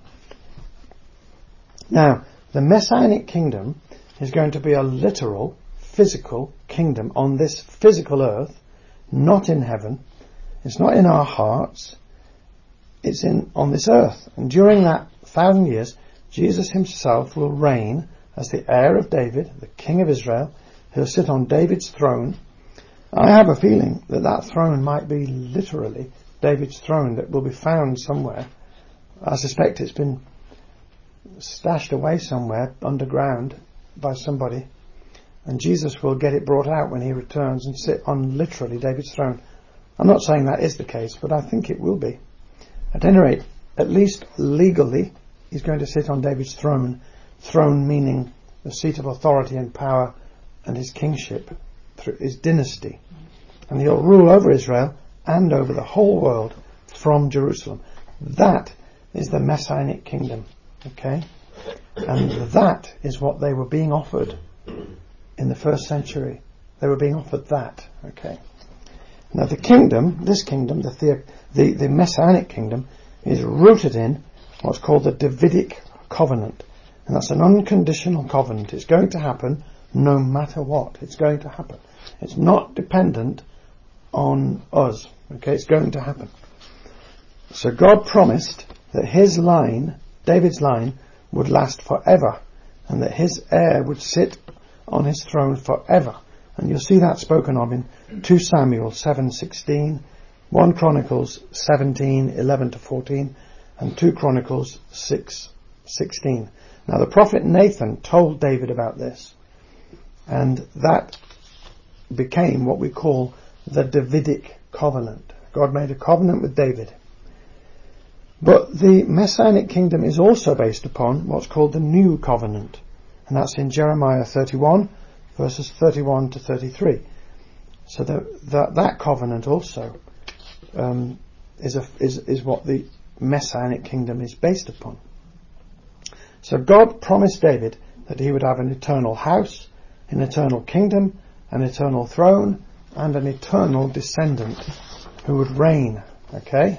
Now, the Messianic kingdom is going to be a literal, physical kingdom on this physical earth, not in heaven. It's not in our hearts. It's in on this earth. And during that thousand years, Jesus himself will reign as the heir of David, the King of Israel. He'll sit on David's throne. I have a feeling that that throne might be literally David's throne that will be found somewhere. I suspect it's been stashed away somewhere underground by somebody, and Jesus will get it brought out when he returns and sit on literally David's throne. I'm not saying that is the case, but I think it will be. At any rate, at least legally, he's going to sit on David's throne. Throne meaning the seat of authority and power and his kingship, his dynasty. And he'll rule over Israel and over the whole world from Jerusalem. That is the Messianic kingdom. Okay? And that is what they were being offered in the first century. They were being offered that. Okay? Now the kingdom, this kingdom, the, the, the, the Messianic kingdom, is rooted in what's called the Davidic covenant. And that's an unconditional covenant. It's going to happen no matter what. It's going to happen. It's not dependent on us. Okay, it's going to happen. So God promised that his line, David's line, would last forever, and that his heir would sit on his throne forever. And you'll see that spoken of in two Samuel seven sixteen, First Chronicles seventeen eleven to fourteen, and two Chronicles six sixteen. Now the prophet Nathan told David about this, and that became what we call the Davidic covenant. God made a covenant with David. But the Messianic kingdom is also based upon what's called the New Covenant, and that's in Jeremiah thirty-one, verses thirty-one to thirty-three. So the, that that covenant also um, is, a, is is what the Messianic kingdom is based upon. So God promised David that he would have an eternal house, an eternal kingdom, an eternal throne, and an eternal descendant who would reign. Okay?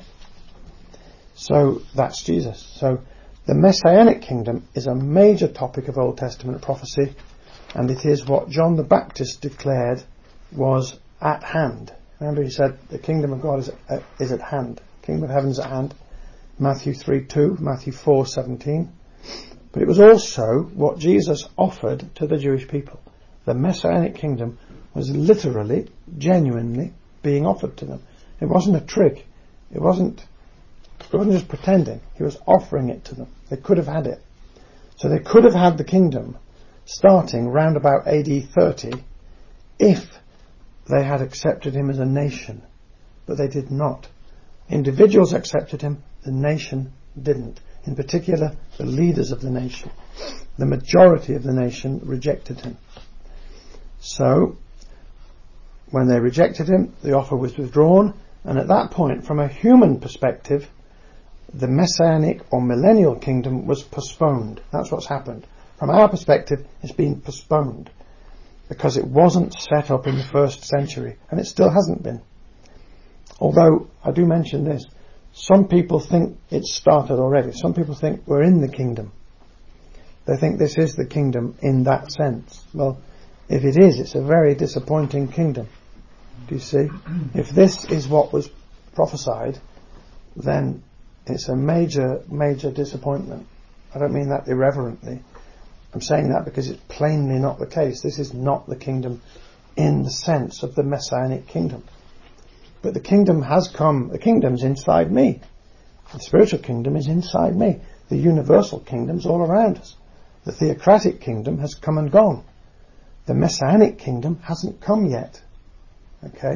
So that's Jesus. So the Messianic kingdom is a major topic of Old Testament prophecy, and it is what John the Baptist declared was at hand. Remember, he said the kingdom of God is at, is at hand. Kingdom of heaven is at hand. Matthew three two, Matthew four seventeen. But it was also what Jesus offered to the Jewish people. The Messianic kingdom was literally, genuinely being offered to them. It wasn't a trick. It wasn't, it wasn't just pretending. He was offering it to them. They could have had it. So they could have had the kingdom starting round about A D thirty if they had accepted him as a nation. But they did not. Individuals accepted him, the nation didn't. In particular, the leaders of the nation. The majority of the nation rejected him. So, when they rejected him, the offer was withdrawn, and at that point, from a human perspective, the messianic or millennial kingdom was postponed. That's what's happened. From our perspective, it's been postponed because it wasn't set up in the first century, and it still hasn't been. Although, I do mention this, some people think it's started already. Some people think we're in the kingdom. They think this is the kingdom in that sense. Well, if it is, it's a very disappointing kingdom. Do you see? If this is what was prophesied, then it's a major, major disappointment. I don't mean that irreverently. I'm saying that because it's plainly not the case. This is not the kingdom in the sense of the messianic kingdom. But the kingdom has come. The kingdom's inside me. The spiritual kingdom is inside me. The universal kingdom's all around us. The theocratic kingdom has come and gone. The messianic kingdom hasn't come yet. Okay?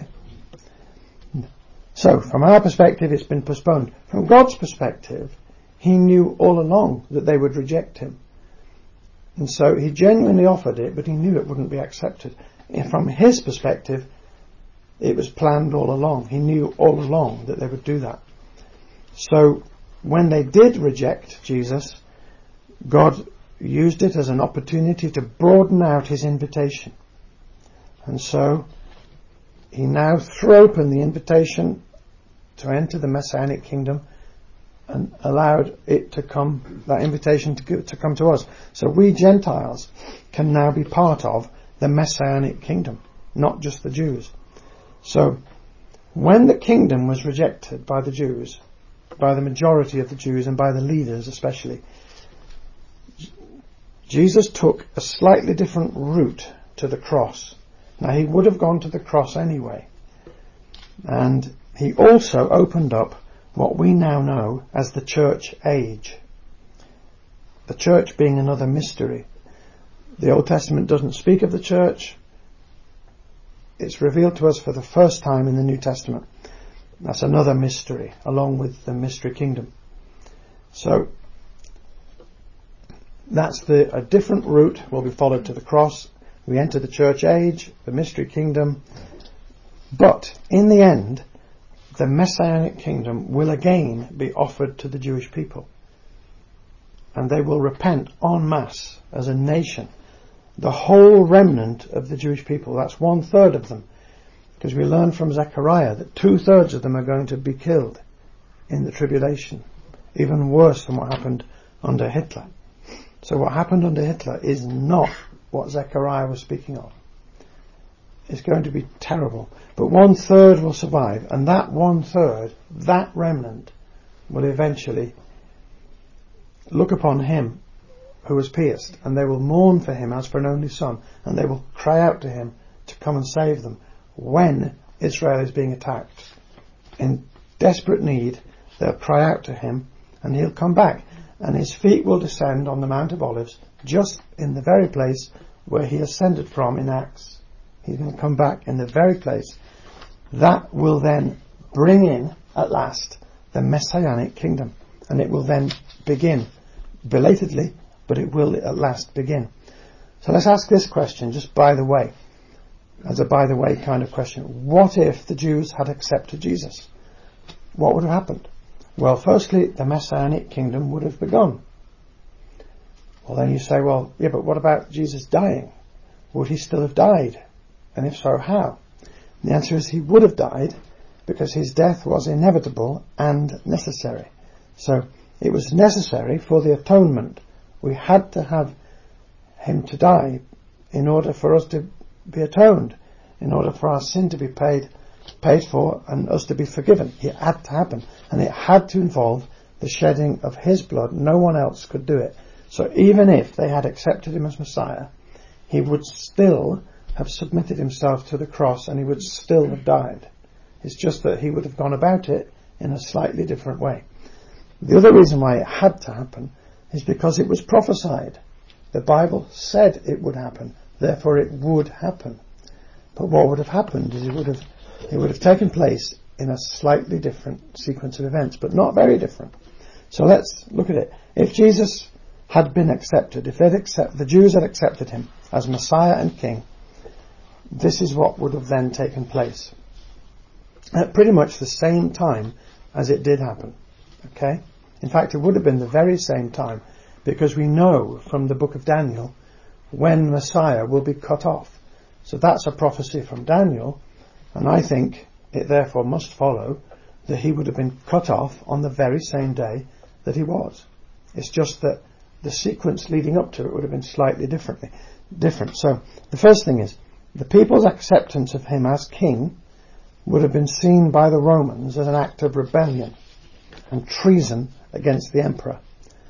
So, from our perspective, it's been postponed. From God's perspective, he knew all along that they would reject him. And so he genuinely offered it, but he knew it wouldn't be accepted. And from his perspective, it was planned all along. He knew all along that they would do that. So, when they did reject Jesus, God used it as an opportunity to broaden out his invitation. And so, he now threw open the invitation to enter the Messianic kingdom and allowed it to come, that invitation to, to come to us. So we Gentiles can now be part of the Messianic kingdom, not just the Jews. So, when the kingdom was rejected by the Jews, by the majority of the Jews and by the leaders especially, Jesus took a slightly different route to the cross. Now, he would have gone to the cross anyway. And he also opened up what we now know as the church age. The church being another mystery. The Old Testament doesn't speak of the church. It's revealed to us for the first time in the New Testament. That's another mystery, along with the mystery kingdom. So, that's the a different route will be followed to the cross. We enter the church age, the mystery kingdom. But, in the end, the Messianic kingdom will again be offered to the Jewish people. And they will repent en masse as a nation. The whole remnant of the Jewish people, that's one third of them. Because we learn from Zechariah that two thirds of them are going to be killed in the tribulation. Even worse than what happened under Hitler. So what happened under Hitler is not what Zechariah was speaking of. It's going to be terrible. But one third will survive, and that one third, that remnant, will eventually look upon him who was pierced, and they will mourn for him as for an only son, and they will cry out to him to come and save them when Israel is being attacked. In desperate need, they'll cry out to him, and he'll come back, and his feet will descend on the Mount of Olives, just in the very place where he ascended from in Acts. He's going to come back in the very place. That will then bring in, at last, the Messianic kingdom. And it will then begin, belatedly, but it will at last begin. So let's ask this question, just by the way, as a by the way kind of question. What if the Jews had accepted Jesus? What would have happened? Well, firstly, the Messianic kingdom would have begun. Well, then you say, well, yeah, but what about Jesus dying? Would he still have died? And if so, how? The answer is he would have died because his death was inevitable and necessary. So it was necessary for the atonement. We had to have him to die in order for us to be atoned, in order for our sin to be paid paid for and us to be forgiven. It had to happen, and it had to involve the shedding of his blood. No one else could do it. So even if they had accepted him as Messiah, he would still have submitted himself to the cross, and he would still have died. It's just that he would have gone about it in a slightly different way. The other reason why it had to happen is because it was prophesied. The Bible said it would happen, therefore it would happen. But what would have happened is it would have it would have taken place in a slightly different sequence of events, but not very different. So let's look at it. If Jesus had been accepted, if they'd accept, the Jews had accepted him as Messiah and King, this is what would have then taken place at pretty much the same time as it did happen. Okay? In fact, it would have been the very same time, because we know from the book of Daniel when Messiah will be cut off. So that's a prophecy from Daniel, and I think it therefore must follow that he would have been cut off on the very same day that he was. It's just that the sequence leading up to it would have been slightly differently different. So the first thing is, the people's acceptance of him as king would have been seen by the Romans as an act of rebellion and treason against the emperor.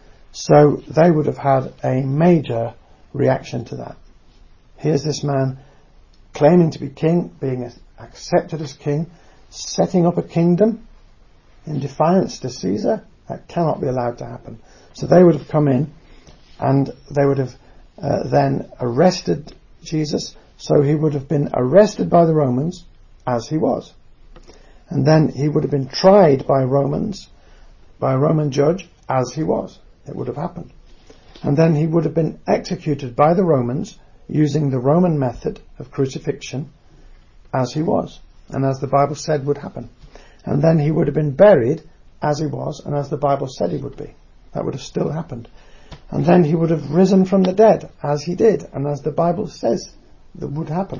So they would have had a major reaction to that. Here's this man claiming to be king, being accepted as king, setting up a kingdom in defiance to Caesar. That cannot be allowed to happen. So they would have come in and they would have uh, then arrested Jesus. So he would have been arrested by the Romans as he was. And then he would have been tried by Romans, by a Roman judge as he was. It would have happened. And then he would have been executed by the Romans using the Roman method of crucifixion as he was, and as the Bible said would happen. And then he would have been buried as he was, and as the Bible said he would be. That would have still happened. And then he would have risen from the dead as he did, and as the Bible says that would happen.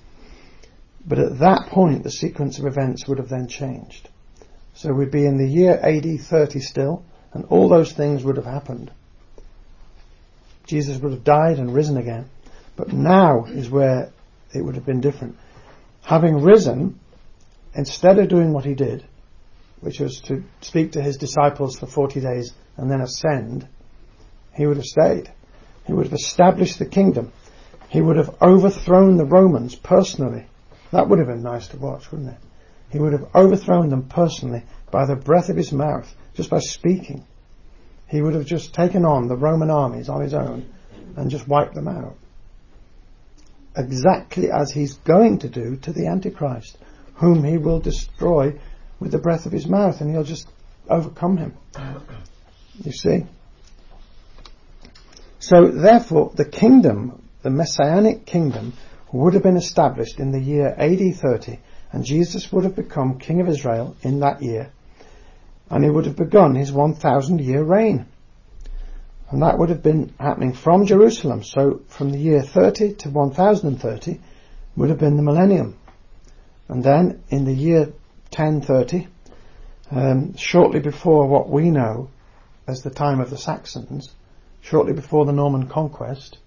But at that point the sequence of events would have then changed. So we'd be in the year A D thirty still, and all those things would have happened. Jesus would have died and risen again. But now is where it would have been different. Having risen, instead of doing what he did, which was to speak to his disciples for forty days and then ascend, he would have stayed. He would have established the kingdom. He would have overthrown the Romans personally. That would have been nice to watch, wouldn't it? He would have overthrown them personally by the breath of his mouth, just by speaking. He would have just taken on the Roman armies on his own and just wiped them out. Exactly as he's going to do to the Antichrist, whom he will destroy with the breath of his mouth, and he'll just overcome him. You see? So therefore the kingdom, the Messianic kingdom, would have been established in the year A D thirty, and Jesus would have become King of Israel in that year, and he would have begun his one thousand year reign. And that would have been happening from Jerusalem. So from the year thirty to one thousand thirty would have been the millennium. And then in the year ten thirty, um, shortly before what we know as the time of the Saxons, shortly before the Norman conquest,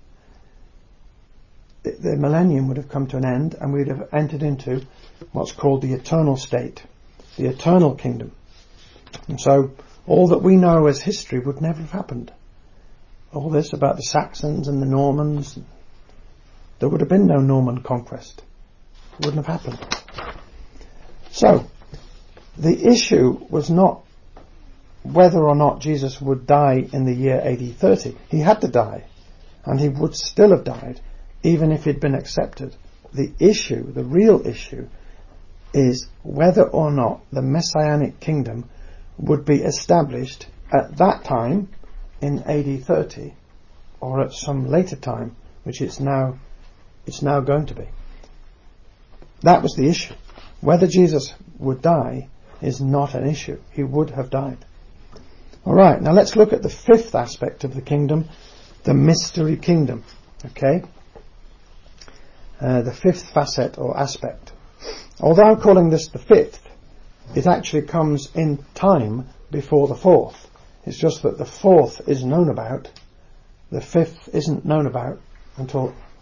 the millennium would have come to an end, and we'd have entered into what's called the eternal state, the eternal kingdom. And so all that we know as history would never have happened. All this about the Saxons and the Normans, there would have been no Norman conquest. It wouldn't have happened. So the issue was not whether or not Jesus would die in the year A D thirty. He had to die, and he would still have died even if he'd been accepted. The issue, the real issue, is whether or not the Messianic kingdom would be established at that time in A D thirty, or at some later time, which it's now it's now going to be. That was the issue. Whether Jesus would die is not an issue. He would have died. Alright, now let's look at the fifth aspect of the kingdom, the mystery kingdom. Okay? Uh, the fifth facet or aspect. Although I'm calling this the fifth, it actually comes in time before the fourth. It's just that the fourth is known about, the fifth isn't known about until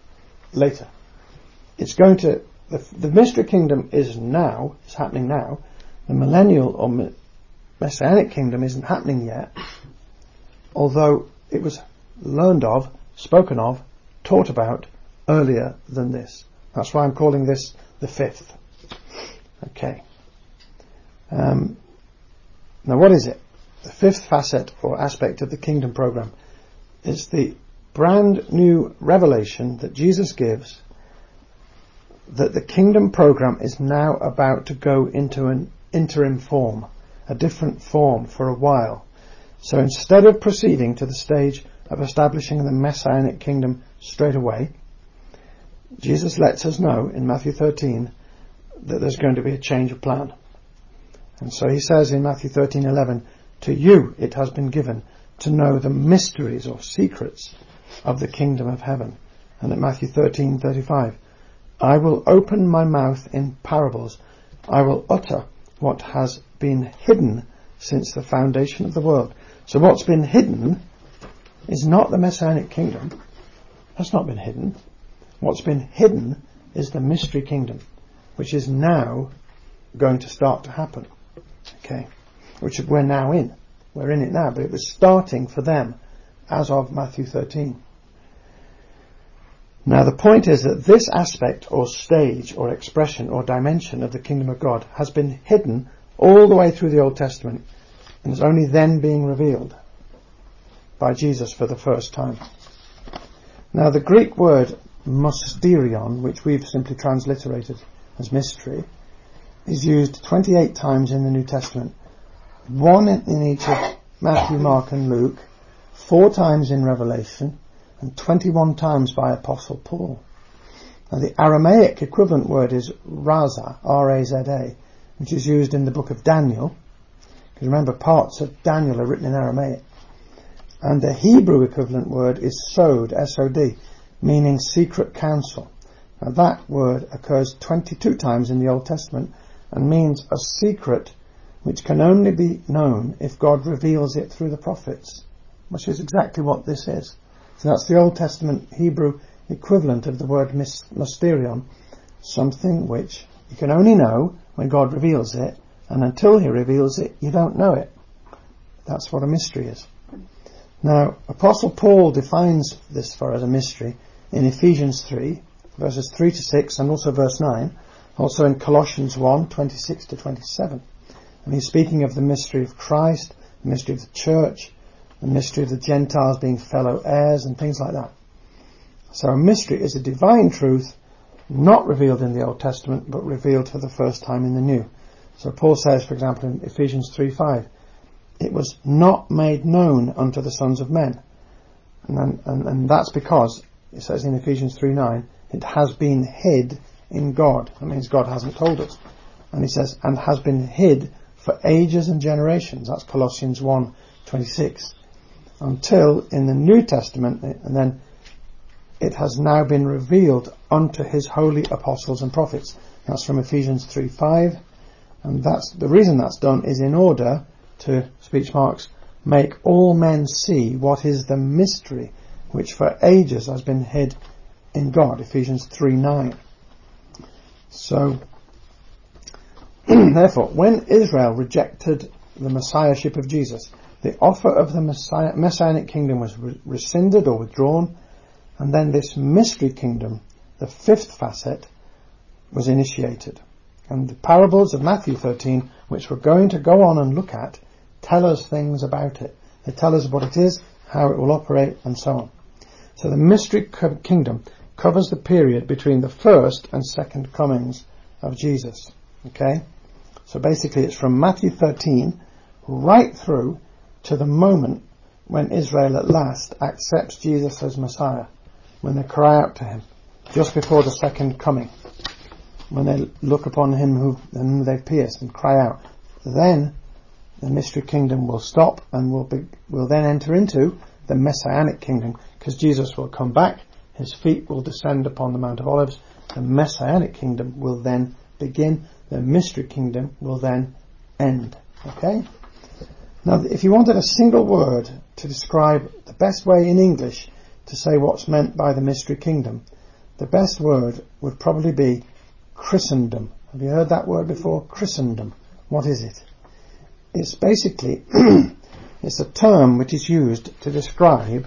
later. It's going to, the, the mystery kingdom is now, it's happening now. The millennial or messianic kingdom isn't happening yet, although it was learned of, spoken of, taught about earlier than this. That's why I'm calling this the fifth. Okay. Um, now what is it? The fifth facet or aspect of the kingdom program is the brand new revelation that Jesus gives that the kingdom program is now about to go into an interim form, a different form for a while. So instead of proceeding to the stage of establishing the messianic kingdom straight away, Jesus lets us know in Matthew thirteen that there's going to be a change of plan. And so he says in Matthew thirteen eleven, to you it has been given to know the mysteries or secrets of the kingdom of heaven. And at Matthew thirteen thirty-five, I will open my mouth in parables. I will utter what has been hidden since the foundation of the world. So what's been hidden is not the messianic kingdom. That's not been hidden. What's been hidden is the mystery kingdom, which is now going to start to happen. Okay. Which we're now in. We're in it now, but it was starting for them as of Matthew thirteen. Now the point is that this aspect or stage or expression or dimension of the kingdom of God has been hidden all the way through the Old Testament and is only then being revealed by Jesus for the first time. Now the Greek word mysterion, which we've simply transliterated as mystery, is used twenty-eight times in the New Testament. One in each of Matthew, Mark and Luke, four times in Revelation, and twenty-one times by Apostle Paul. Now the Aramaic equivalent word is raza, R A Z A, which is used in the book of Daniel. Because remember, parts of Daniel are written in Aramaic. And the Hebrew equivalent word is sod, S O D, meaning secret counsel. Now that word occurs twenty-two times in the Old Testament and means a secret which can only be known if God reveals it through the prophets, which is exactly what this is. So that's the Old Testament Hebrew equivalent of the word mysterion, something which you can only know when God reveals it, and until he reveals it, you don't know it. That's what a mystery is. Now, Apostle Paul defines this for us a mystery in Ephesians three, verses three to six, and also verse nine, also in Colossians one, twenty-six to twenty-seven. And he's speaking of the mystery of Christ, the mystery of the church, the mystery of the Gentiles being fellow heirs, and things like that. So a mystery is a divine truth not revealed in the Old Testament, but revealed for the first time in the New. So Paul says, for example, in Ephesians three five, it was not made known unto the sons of men. And, then, and, and that's because, it says in Ephesians three nine, it has been hid in God. That means God hasn't told us. And he says, and has been hid for ages and generations. That's Colossians one twenty-six. Until in the New Testament, and then it has now been revealed unto his holy apostles and prophets. That's from Ephesians three five. And that's the reason that's done is in order to, speech marks, make all men see what is the mystery which for ages has been hid in God. Ephesians three nine. So, therefore, when Israel rejected the messiahship of Jesus, the offer of the Messiah, messianic kingdom was re- rescinded or withdrawn, and then this mystery kingdom, the fifth facet, was initiated. And the parables of Matthew thirteen, which we're going to go on and look at, tell us things about it. They tell us what it is, how it will operate, and so on. So the mystery co- kingdom covers the period between the first and second comings of Jesus. Okay? So basically it's from Matthew thirteen right through to the moment when Israel at last accepts Jesus as Messiah, when they cry out to him, just before the second coming, when they look upon him who, whom they've pierced and cry out. Then the mystery kingdom will stop and will be, will then enter into the messianic kingdom, because Jesus will come back, his feet will descend upon the Mount of Olives, the messianic kingdom will then begin, the mystery kingdom will then end. Okay? Now, if you wanted a single word to describe the best way in English to say what's meant by the mystery kingdom, the best word would probably be Christendom. Have you heard that word before? Christendom. What is it? It's basically, it's a term which is used to describe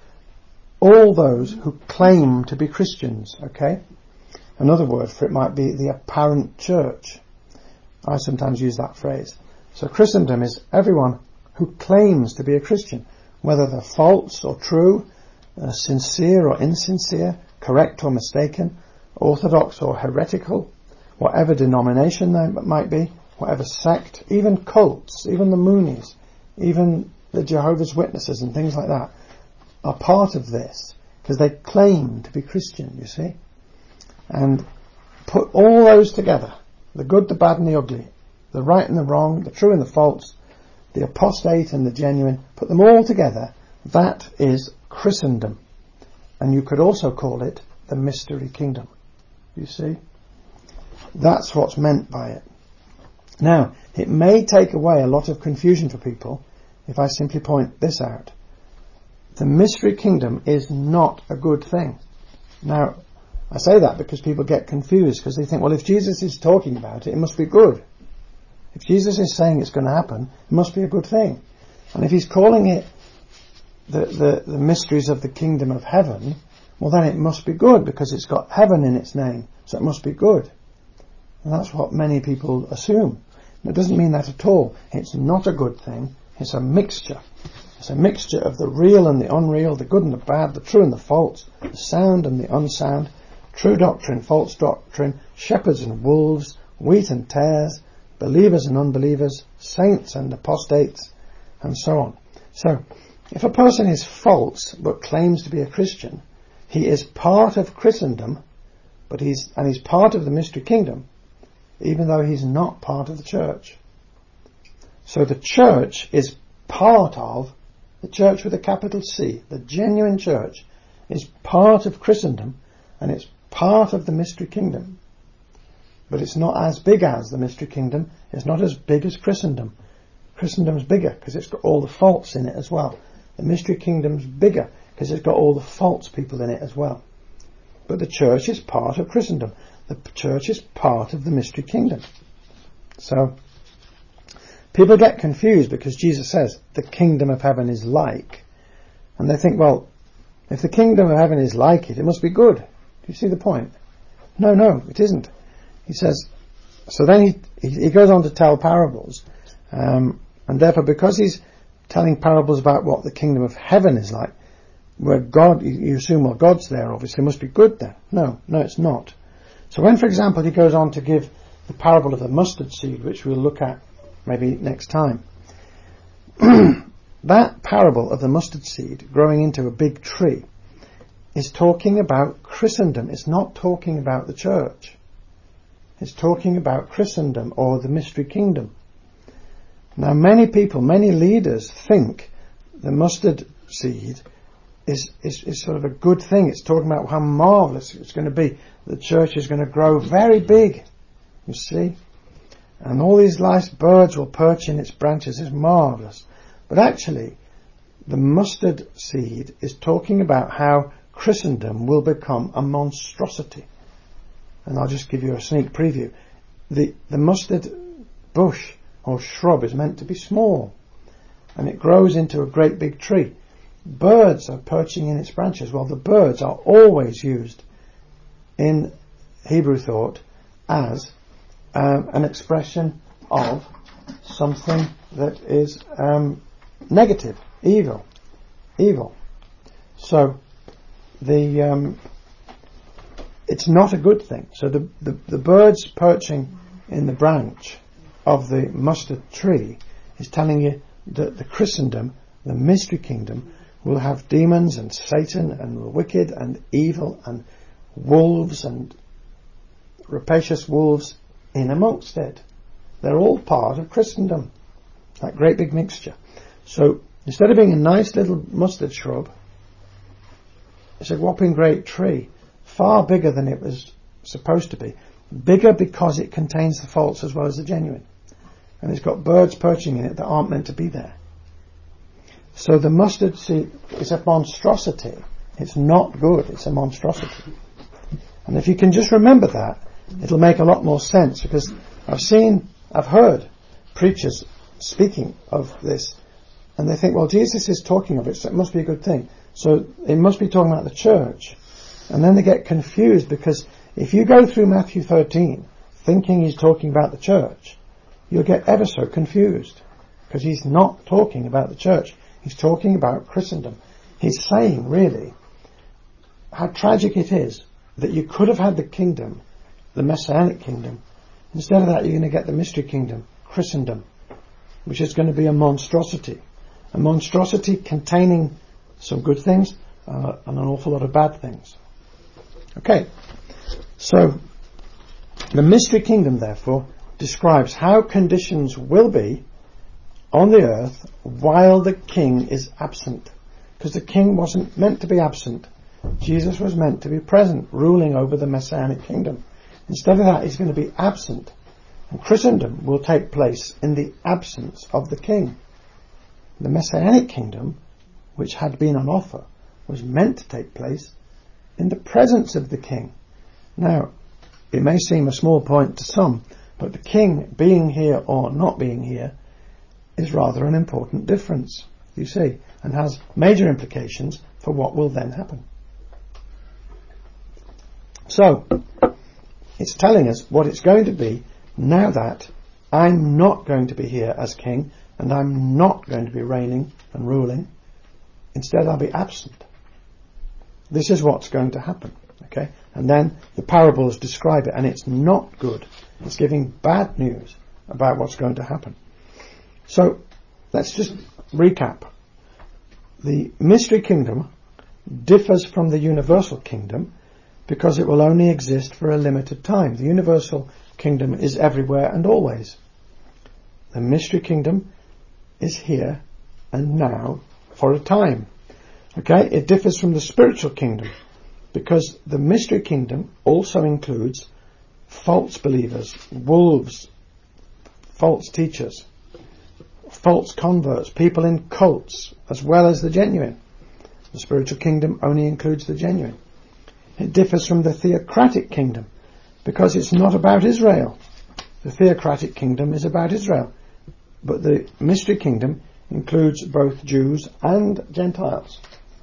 all those who claim to be Christians, okay? Another word for it might be the apparent church. I sometimes use that phrase. So Christendom is everyone who claims to be a Christian, whether they're false or true, uh, sincere or insincere, correct or mistaken, orthodox or heretical, whatever denomination they might be, whatever sect, even cults, even the Moonies, even the Jehovah's Witnesses and things like that are part of this because they claim to be Christian, you see. And put all those together, the good, the bad and the ugly, the right and the wrong, the true and the false, the apostate and the genuine, put them all together, that is Christendom. And you could also call it the mystery kingdom. You see? That's what's meant by it. Now, it may take away a lot of confusion for people if I simply point this out. The mystery kingdom is not a good thing. Now, I say that because people get confused because they think, well, if Jesus is talking about it, it must be good. If Jesus is saying it's going to happen, it must be a good thing. And if he's calling it the, the, the mysteries of the kingdom of heaven, well then it must be good because it's got heaven in its name, so it must be good. And that's what many people assume. It doesn't mean that at all. It's not a good thing. It's a mixture. It's a mixture of the real and the unreal, the good and the bad, the true and the false, the sound and the unsound, true doctrine, false doctrine, shepherds and wolves, wheat and tares, believers and unbelievers, saints and apostates, and so on. So, if a person is false but claims to be a Christian, he is part of Christendom, but he's and he's part of the mystery kingdom, even though he's not part of the church. So the church is part of, the church with a capital C, the genuine church, is part of Christendom, and it's part of the mystery kingdom. But it's not as big as the mystery kingdom. It's not as big as Christendom. Christendom's bigger because it's got all the faults in it as well. The mystery kingdom's bigger because it's got all the false people in it as well. But the church is part of Christendom. The church is part of the mystery kingdom. So people get confused because Jesus says the kingdom of heaven is like. And they think, well, if the kingdom of heaven is like it, it must be good. Do you see the point? No, no, it isn't. He says, so then he, he goes on to tell parables. Um, and therefore, because he's telling parables about what the kingdom of heaven is like, where God, you assume, well, God's there, obviously, it must be good then. No, no, it's not. So when, for example, he goes on to give the parable of the mustard seed, which we'll look at maybe next time, that parable of the mustard seed growing into a big tree is talking about Christendom. It's not talking about the church. It's talking about Christendom or the mystery kingdom. Now many people, many leaders think the mustard seed is, is, is sort of a good thing. It's talking about how marvellous it's going to be. The church is going to grow very big, you see. And all these nice birds will perch in its branches. It's marvellous. But actually, the mustard seed is talking about how Christendom will become a monstrosity. And I'll just give you a sneak preview. The, the mustard bush or shrub is meant to be small, and it grows into a great big tree. Birds are perching in its branches. Well, the birds are always used in Hebrew thought as um, an expression of something that is um, negative, evil, evil. So the um, it's not a good thing. So the, the, the birds perching in the branch of the mustard tree is telling you that the Christendom, the mystery kingdom, will have demons and Satan and the wicked and evil and wolves and rapacious wolves in amongst it. They're all part of Christendom, that great big mixture. So instead of being a nice little mustard shrub, it's a whopping great tree, far bigger than it was supposed to be. Bigger because it contains the false as well as the genuine. And it's got birds perching in it that aren't meant to be there. So the mustard seed is a monstrosity. It's not good. It's a monstrosity. And if you can just remember that, it'll make a lot more sense, because I've seen, I've heard preachers speaking of this, and they think, well, Jesus is talking of it, so it must be a good thing. So it must be talking about the church. And then they get confused, because if you go through Matthew thirteen thinking he's talking about the church, you'll get ever so confused, because he's not talking about the church. He's talking about Christendom. He's saying, really, how tragic it is that you could have had the kingdom, the Messianic kingdom. Instead of that, you're going to get the mystery kingdom, Christendom, which is going to be a monstrosity. A monstrosity containing some good things uh, and an awful lot of bad things. Okay, so the mystery kingdom, therefore, describes how conditions will be on the earth while the king is absent. Because the king wasn't meant to be absent. Jesus was meant to be present, ruling over the Messianic kingdom. Instead of that, he's going to be absent. And Christendom will take place in the absence of the king. The Messianic kingdom, which had been on offer, was meant to take place in the presence of the king. Now, it may seem a small point to some, but the king being here or not being here is rather an important difference, you see, and has major implications for what will then happen. So, it's telling us what it's going to be now that I'm not going to be here as king, and I'm not going to be reigning and ruling. Instead, I'll be absent. This is what's going to happen. Okay? And then the parables describe it, and it's not good. It's giving bad news about what's going to happen. So, let's just recap. The mystery kingdom differs from the universal kingdom because it will only exist for a limited time. The universal kingdom is everywhere and always. The mystery kingdom is here and now for a time. Okay? It differs from the spiritual kingdom because the mystery kingdom also includes false believers, wolves, false teachers, false converts, people in cults, as well as the genuine. The spiritual kingdom only includes the genuine. It differs from the theocratic kingdom because it's not about Israel. The theocratic kingdom is about Israel, but the mystery kingdom includes both Jews and Gentiles.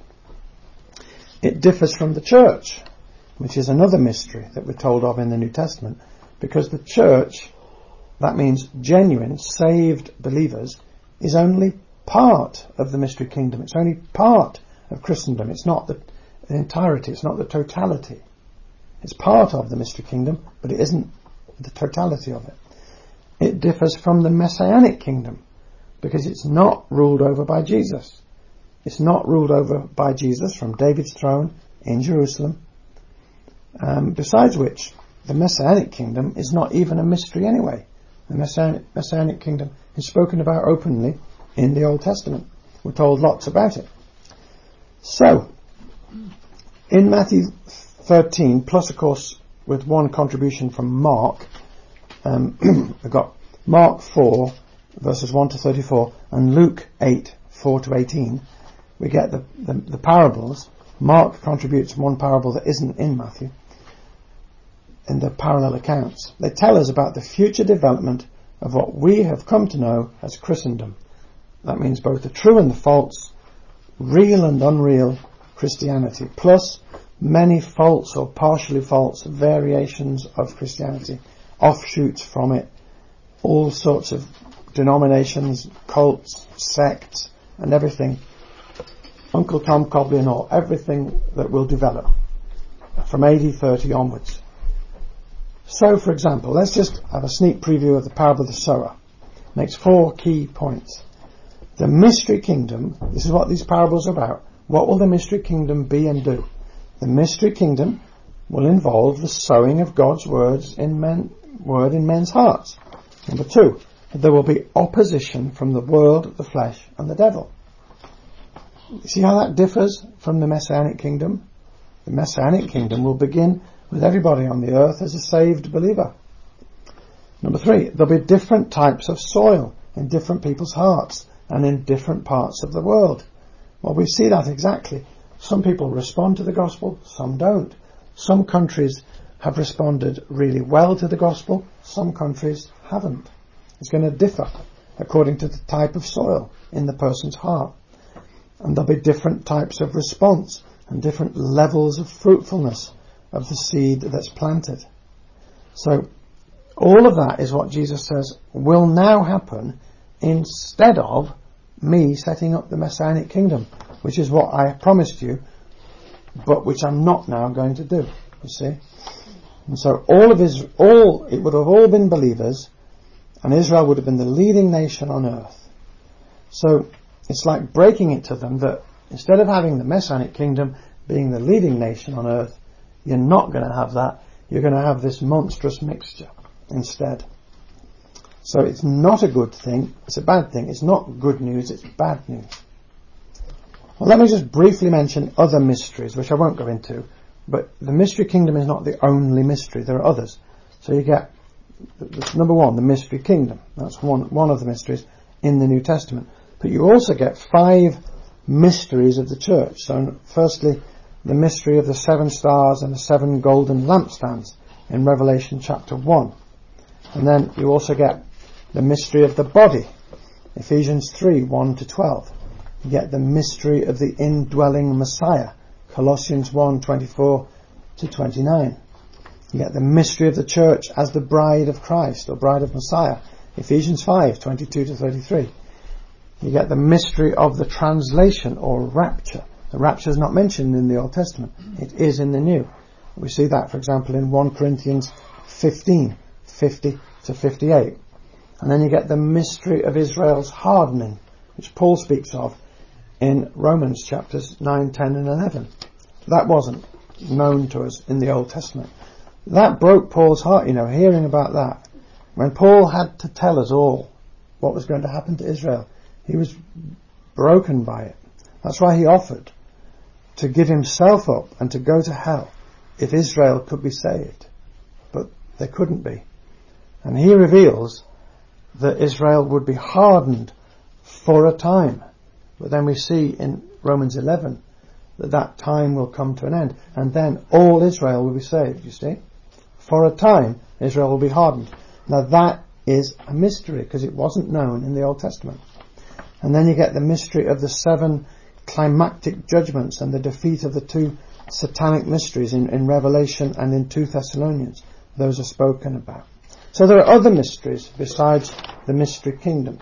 It differs from the church, which is another mystery that we're told of in the New Testament, because the church, that means genuine, saved believers, is only part of the mystery kingdom. It's only part of Christendom. It's not the The entirety, it's not the totality. It's part of the mystery kingdom, but it isn't the totality of it. It differs from the Messianic kingdom because it's not ruled over by Jesus. It's not ruled over by Jesus from David's throne in Jerusalem. Um, besides which, the Messianic kingdom is not even a mystery anyway. The Messianic, Messianic kingdom is spoken about openly in the Old Testament. We're told lots about it. So, in Matthew thirteen, plus of course with one contribution from Mark, um, we've got Mark four verses one to thirty-four and Luke eight, four to eighteen. We get the, the, the parables. Mark contributes one parable that isn't in Matthew in the parallel accounts. They tell us about the future development of what we have come to know as Christendom. That means both the true and the false, real and unreal Christianity, plus many false or partially false variations of Christianity, offshoots from it, all sorts of denominations, cults, sects, and everything. Uncle Tom Cobley and all, everything that will develop from A D thirty onwards. So, for example, let's just have a sneak preview of the parable of the sower. Makes four key points. The mystery kingdom, this is what these parables are about. What will the mystery kingdom be and do? The mystery kingdom will involve the sowing of God's words in men, word in men's hearts. Number two, there will be opposition from the world, the flesh, and the devil. See how that differs from the Messianic kingdom? The Messianic kingdom will begin with everybody on the earth as a saved believer. Number three, there'll be different types of soil in different people's hearts and in different parts of the world. Well, we see that exactly. Some people respond to the gospel, some don't. Some countries have responded really well to the gospel, some countries haven't. It's going to differ according to the type of soil in the person's heart. And there'll be different types of response and different levels of fruitfulness of the seed that's planted. So all of that is what Jesus says will now happen instead of me setting up the Messianic kingdom, which is what I promised you, but which I'm not now going to do, you see. And so all of his, all, it would have all been believers, and Israel would have been the leading nation on earth. So it's like breaking it to them that instead of having the Messianic kingdom being the leading nation on earth, you're not going to have that. You're going to have this monstrous mixture instead. So it's not a good thing. It's a bad thing. It's not good news. It's bad news. Well, let me just briefly mention other mysteries, which I won't go into. But the mystery kingdom is not the only mystery. There are others. So you get, number one, the mystery kingdom. That's one, one of the mysteries in the New Testament. But you also get five mysteries of the church. So firstly, the mystery of the seven stars and the seven golden lampstands in Revelation chapter one. And then you also get the mystery of the body, Ephesians three, one to twelve. You get the mystery of the indwelling Messiah, Colossians one, twenty-four to twenty-nine. You get the mystery of the church as the bride of Christ, or bride of Messiah, Ephesians five, twenty-two to thirty-three. You get the mystery of the translation, or rapture. The rapture is not mentioned in the Old Testament. It is in the New. We see that, for example, in First Corinthians fifteen, fifty to fifty-eight. And then you get the mystery of Israel's hardening, which Paul speaks of in Romans chapters nine, ten and eleven. That wasn't known to us in the Old Testament. That broke Paul's heart, you know, hearing about that. When Paul had to tell us all what was going to happen to Israel, he was broken by it. That's why he offered to give himself up and to go to hell if Israel could be saved. But they couldn't be. And he reveals that Israel would be hardened for a time. But then we see in Romans eleven that that time will come to an end. And then all Israel will be saved, you see. For a time, Israel will be hardened. Now that is a mystery because it wasn't known in the Old Testament. And then you get the mystery of the seven climactic judgments and the defeat of the two satanic mysteries in, in Revelation and in Second Thessalonians. Those are spoken about. So there are other mysteries besides the mystery kingdom.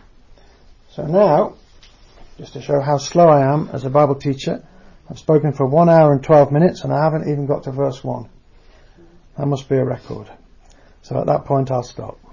So now, just to show how slow I am as a Bible teacher, I've spoken for one hour and twelve minutes and I haven't even got to verse one. That must be a record. So at that point I'll stop.